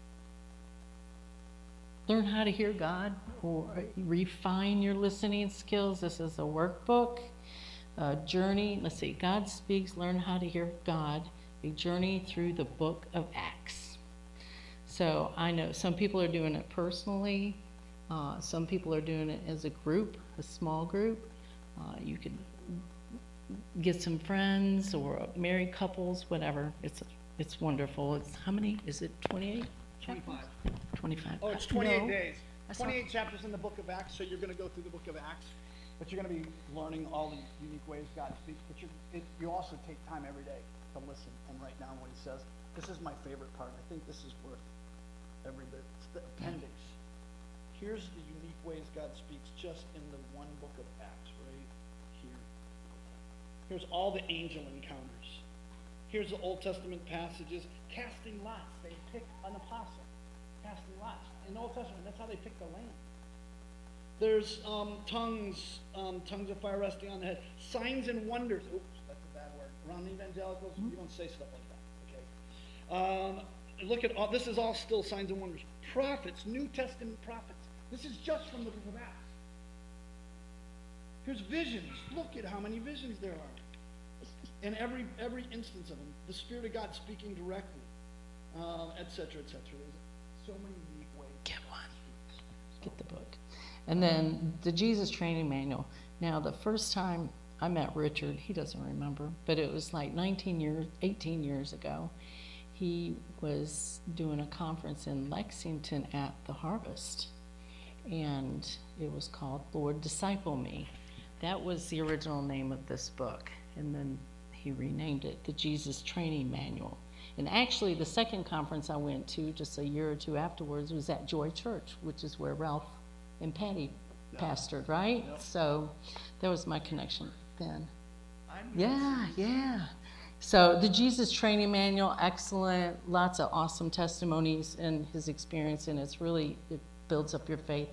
learn how to hear God or refine your listening skills, this is a workbook, a journey. Let's see, God Speaks, Learn How to Hear God, a journey through the book of Acts. So I know some people are doing it personally. Uh, some people are doing it as a group, a small group. Uh, you could get some friends or married couples, whatever. It's it's wonderful. It's how many? Is it twenty-eight? twenty-five. twenty-five. Oh, it's twenty-eight No. days. I saw- twenty-eight chapters in the book of Acts, so you're going to go through the book of Acts, but you're going to be learning all the unique ways God speaks. But you it, you also take time every day to listen and write down what he says. This is my favorite part. I think this is worth every bit. It's the appendix. Here's the unique ways God speaks just in the one book of Acts right here. Here's all the angel encounters. Here's the Old Testament passages. Casting lots. They pick an apostle. Casting lots. In the Old Testament, that's how they pick the land. There's um, tongues, um, tongues of fire resting on the head. Signs and wonders. Oops, that's a bad word. Around evangelicals, you don't say stuff like that, okay? Um, look at all, this is all still signs and wonders. Prophets, New Testament prophets. This is just from the book of Acts. Here's visions. Look at how many visions there are. In every every instance of them, the Spirit of God speaking directly, um, et cetera, et cetera. There's so many unique ways. Get one. Get the book. And then the Jesus Training Manual. Now, the first time I met Richard, he doesn't remember, but it was like nineteen years, eighteen years ago. He was doing a conference in Lexington at the Harvest, and it was called Lord Disciple Me. That was the original name of this book, and then he renamed it the Jesus Training Manual. And actually, the second conference I went to just a year or two afterwards was at Joy Church, which is where Ralph and Patty pastored, right? Yep. So that was my connection then. Yeah, yeah. So the Jesus Training Manual, excellent. Lots of awesome testimonies in his experience, and it's really, it builds up your faith.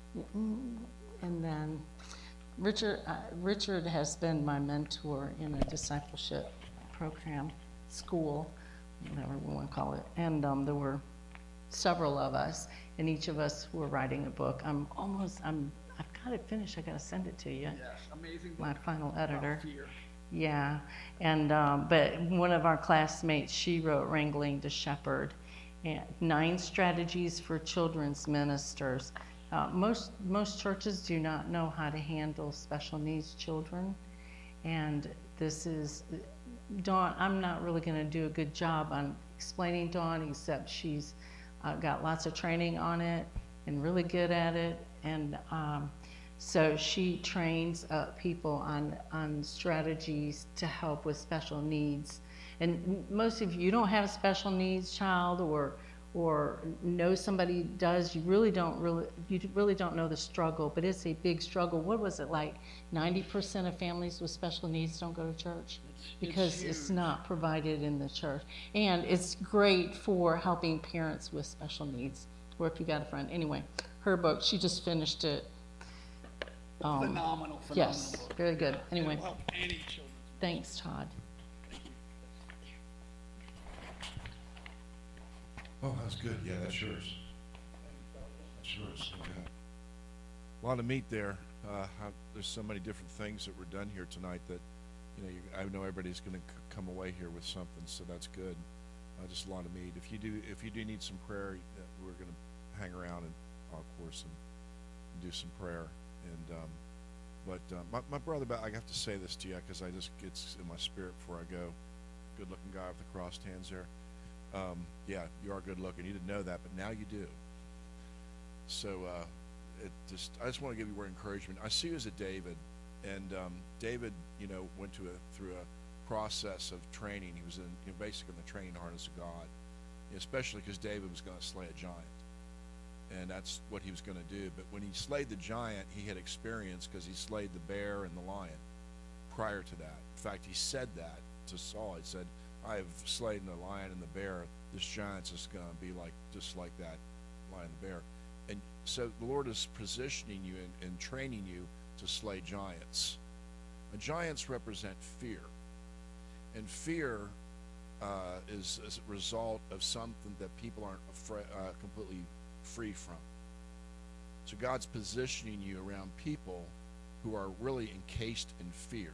And then Richard, uh, Richard has been my mentor in a discipleship program, school, whatever we want to call it. And um, there were several of us, and each of us were writing a book. I'm almost, I'm, I've got it finished. I got to send it to you. Yes, amazing book. My final editor. About fear. Yeah, and um, but one of our classmates, she wrote Wrangling the Shepherd, and nine strategies for children's ministers. Uh, most most churches do not know how to handle special needs children, and this is Dawn. I'm not really going to do a good job on explaining Dawn, except she's uh, got lots of training on it and really good at it, and. Um, So she trains uh, people on, on strategies to help with special needs. And most of you, you don't have a special needs child or, or know somebody does, you really don't really, you really don't know the struggle, but it's a big struggle. What was it like? ninety percent of families with special needs don't go to church because it's, it's not provided in the church. And it's great for helping parents with special needs, or if you got a friend. Anyway, her book, she just finished it. Um, Phenomenal, phenomenal Yes, book. very good. Anyway, It'll help any children. thanks, Todd. Oh, that's good. Yeah, that's yours. That's yours. Okay. A lot of meat there. Uh, how, there's so many different things that were done here tonight that, you know, you, I know everybody's going to c- come away here with something, so that's good. Uh, just a lot of meat. If you do, if you do need some prayer, uh, we're going to hang around and, of course, and, and do some prayer. And um, but uh, my my brother, I have to say this to you because I just gets in my spirit before I go. Good-looking guy with the crossed hands there. Um, yeah, you are good-looking. You didn't know that, but now you do. So uh, it just, I just want to give you a word of encouragement. I see you as a David, and um, David, you know, went to a, through a process of training. He was in, you know, basically in the training harness of God, especially because David was going to slay a giant, and that's what he was going to do. But when he slayed the giant, he had experience because he slayed the bear and the lion prior to that. In fact, he said that to Saul. He said, I have slain the lion and the bear. This giant's just going to be like just like that lion and bear. And so the Lord is positioning you and, and training you to slay giants. And giants represent fear. And fear uh, is, is a result of something that people aren't afraid, uh, completely free from. So God's positioning you around people who are really encased in fear.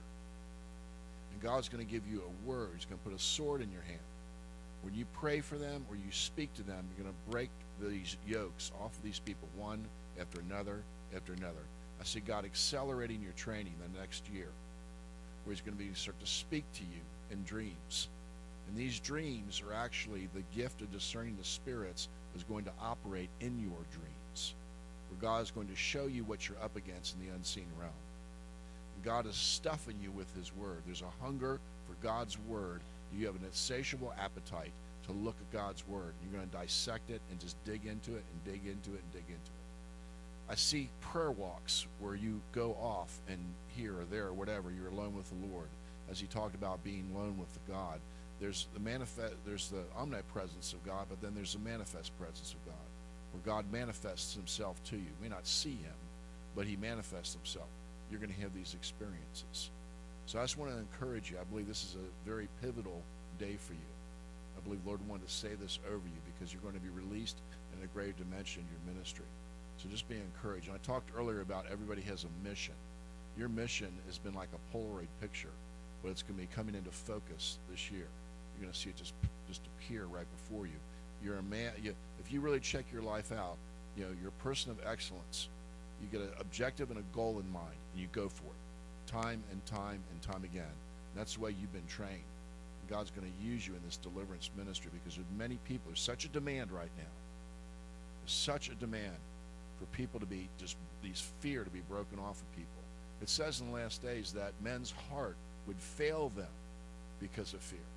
And God's going to give you a word. He's going to put a sword in your hand. When you pray for them or you speak to them, you're going to break these yokes off of these people, one after another after another. I see God accelerating your training the next year, where He's going to be start to speak to you in dreams. And these dreams are actually the gift of discerning the spirits is going to operate in your dreams, where God is going to show you what you're up against in the unseen realm. And God is stuffing you with His word. There's a hunger for God's word. You have an insatiable appetite to look at God's word. You're going to dissect it and just dig into it and dig into it and dig into it. I see prayer walks where you go off and here or there or whatever, you're alone with the Lord. As he talked about being alone with the God, there's the manifest, there's the omnipresence of God, but then there's the manifest presence of God, where God manifests Himself to you. You may not see Him, but He manifests Himself. You're going to have these experiences. So I just want to encourage you. I believe this is a very pivotal day for you. I believe the Lord wanted to say this over you because you're going to be released in a greater dimension in your ministry. So just be encouraged. And I talked earlier about everybody has a mission. Your mission has been like a Polaroid picture, but it's going to be coming into focus this year. You're going to see it just just appear right before you. You're a man. You, if you really check your life out, you know, you're a person of excellence. You get an objective and a goal in mind, and you go for it, time and time and time again. And that's the way you've been trained. And God's going to use you in this deliverance ministry because there's many people. There's such a demand right now. There's such a demand for people to be just these fear to be broken off of people. It says in the last days that men's heart would fail them because of fear.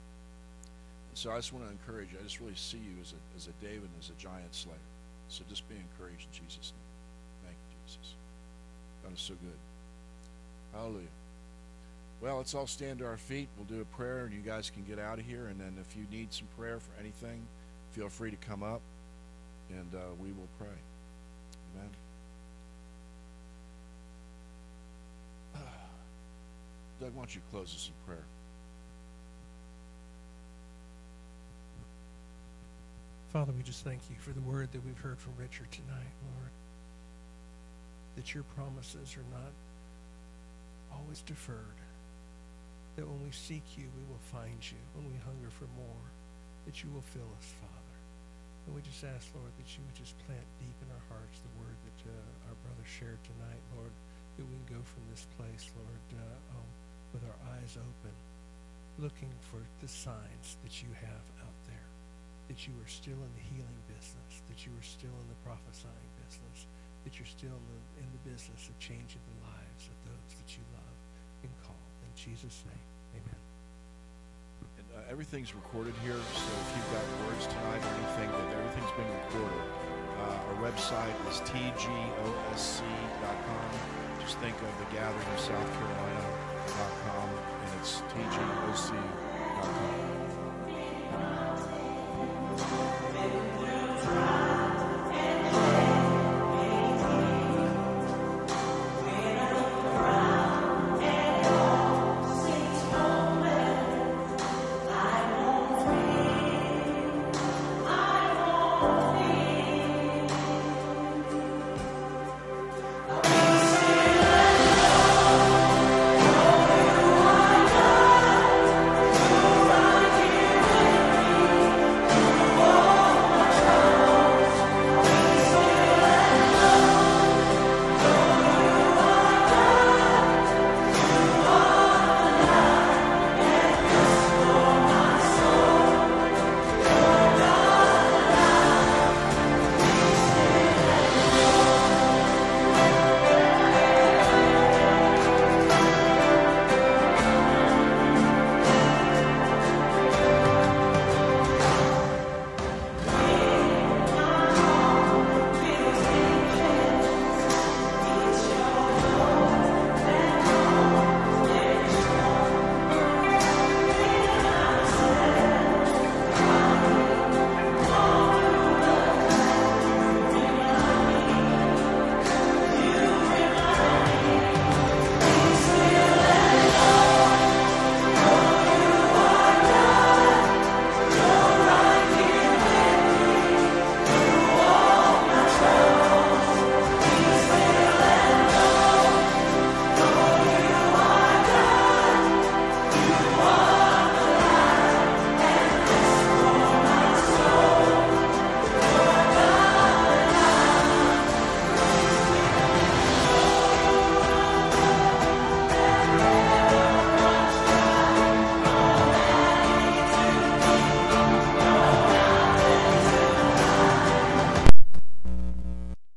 And so I just want to encourage you. I just really see you as a, as a David and as a giant slayer. So just be encouraged in Jesus' name. Thank you, Jesus. God is so good. Hallelujah. Well, let's all stand to our feet. We'll do a prayer, and you guys can get out of here. And then if you need some prayer for anything, feel free to come up, and uh, we will pray. Amen. Doug, why don't you close us in prayer? Father, we just thank you for the word that we've heard from Richard tonight, Lord. That your promises are not always deferred. That when we seek you, we will find you. When we hunger for more, that you will fill us, Father. And we just ask, Lord, that you would just plant deep in our hearts the word that uh, our brother shared tonight, Lord. That we can go from this place, Lord, uh, um, with our eyes open, looking for the signs that you have out there. That you are still in the healing business, that you are still in the prophesying business, that you're still in the, in the business of changing the lives of those that you love and call. In Jesus' name, amen. And uh, everything's recorded here, so if you've got words tonight or anything, that everything's been recorded. Uh, our website is T G O S C dot com. Just think of the Gathering of South Carolina dot com, and it's T G O C dot com.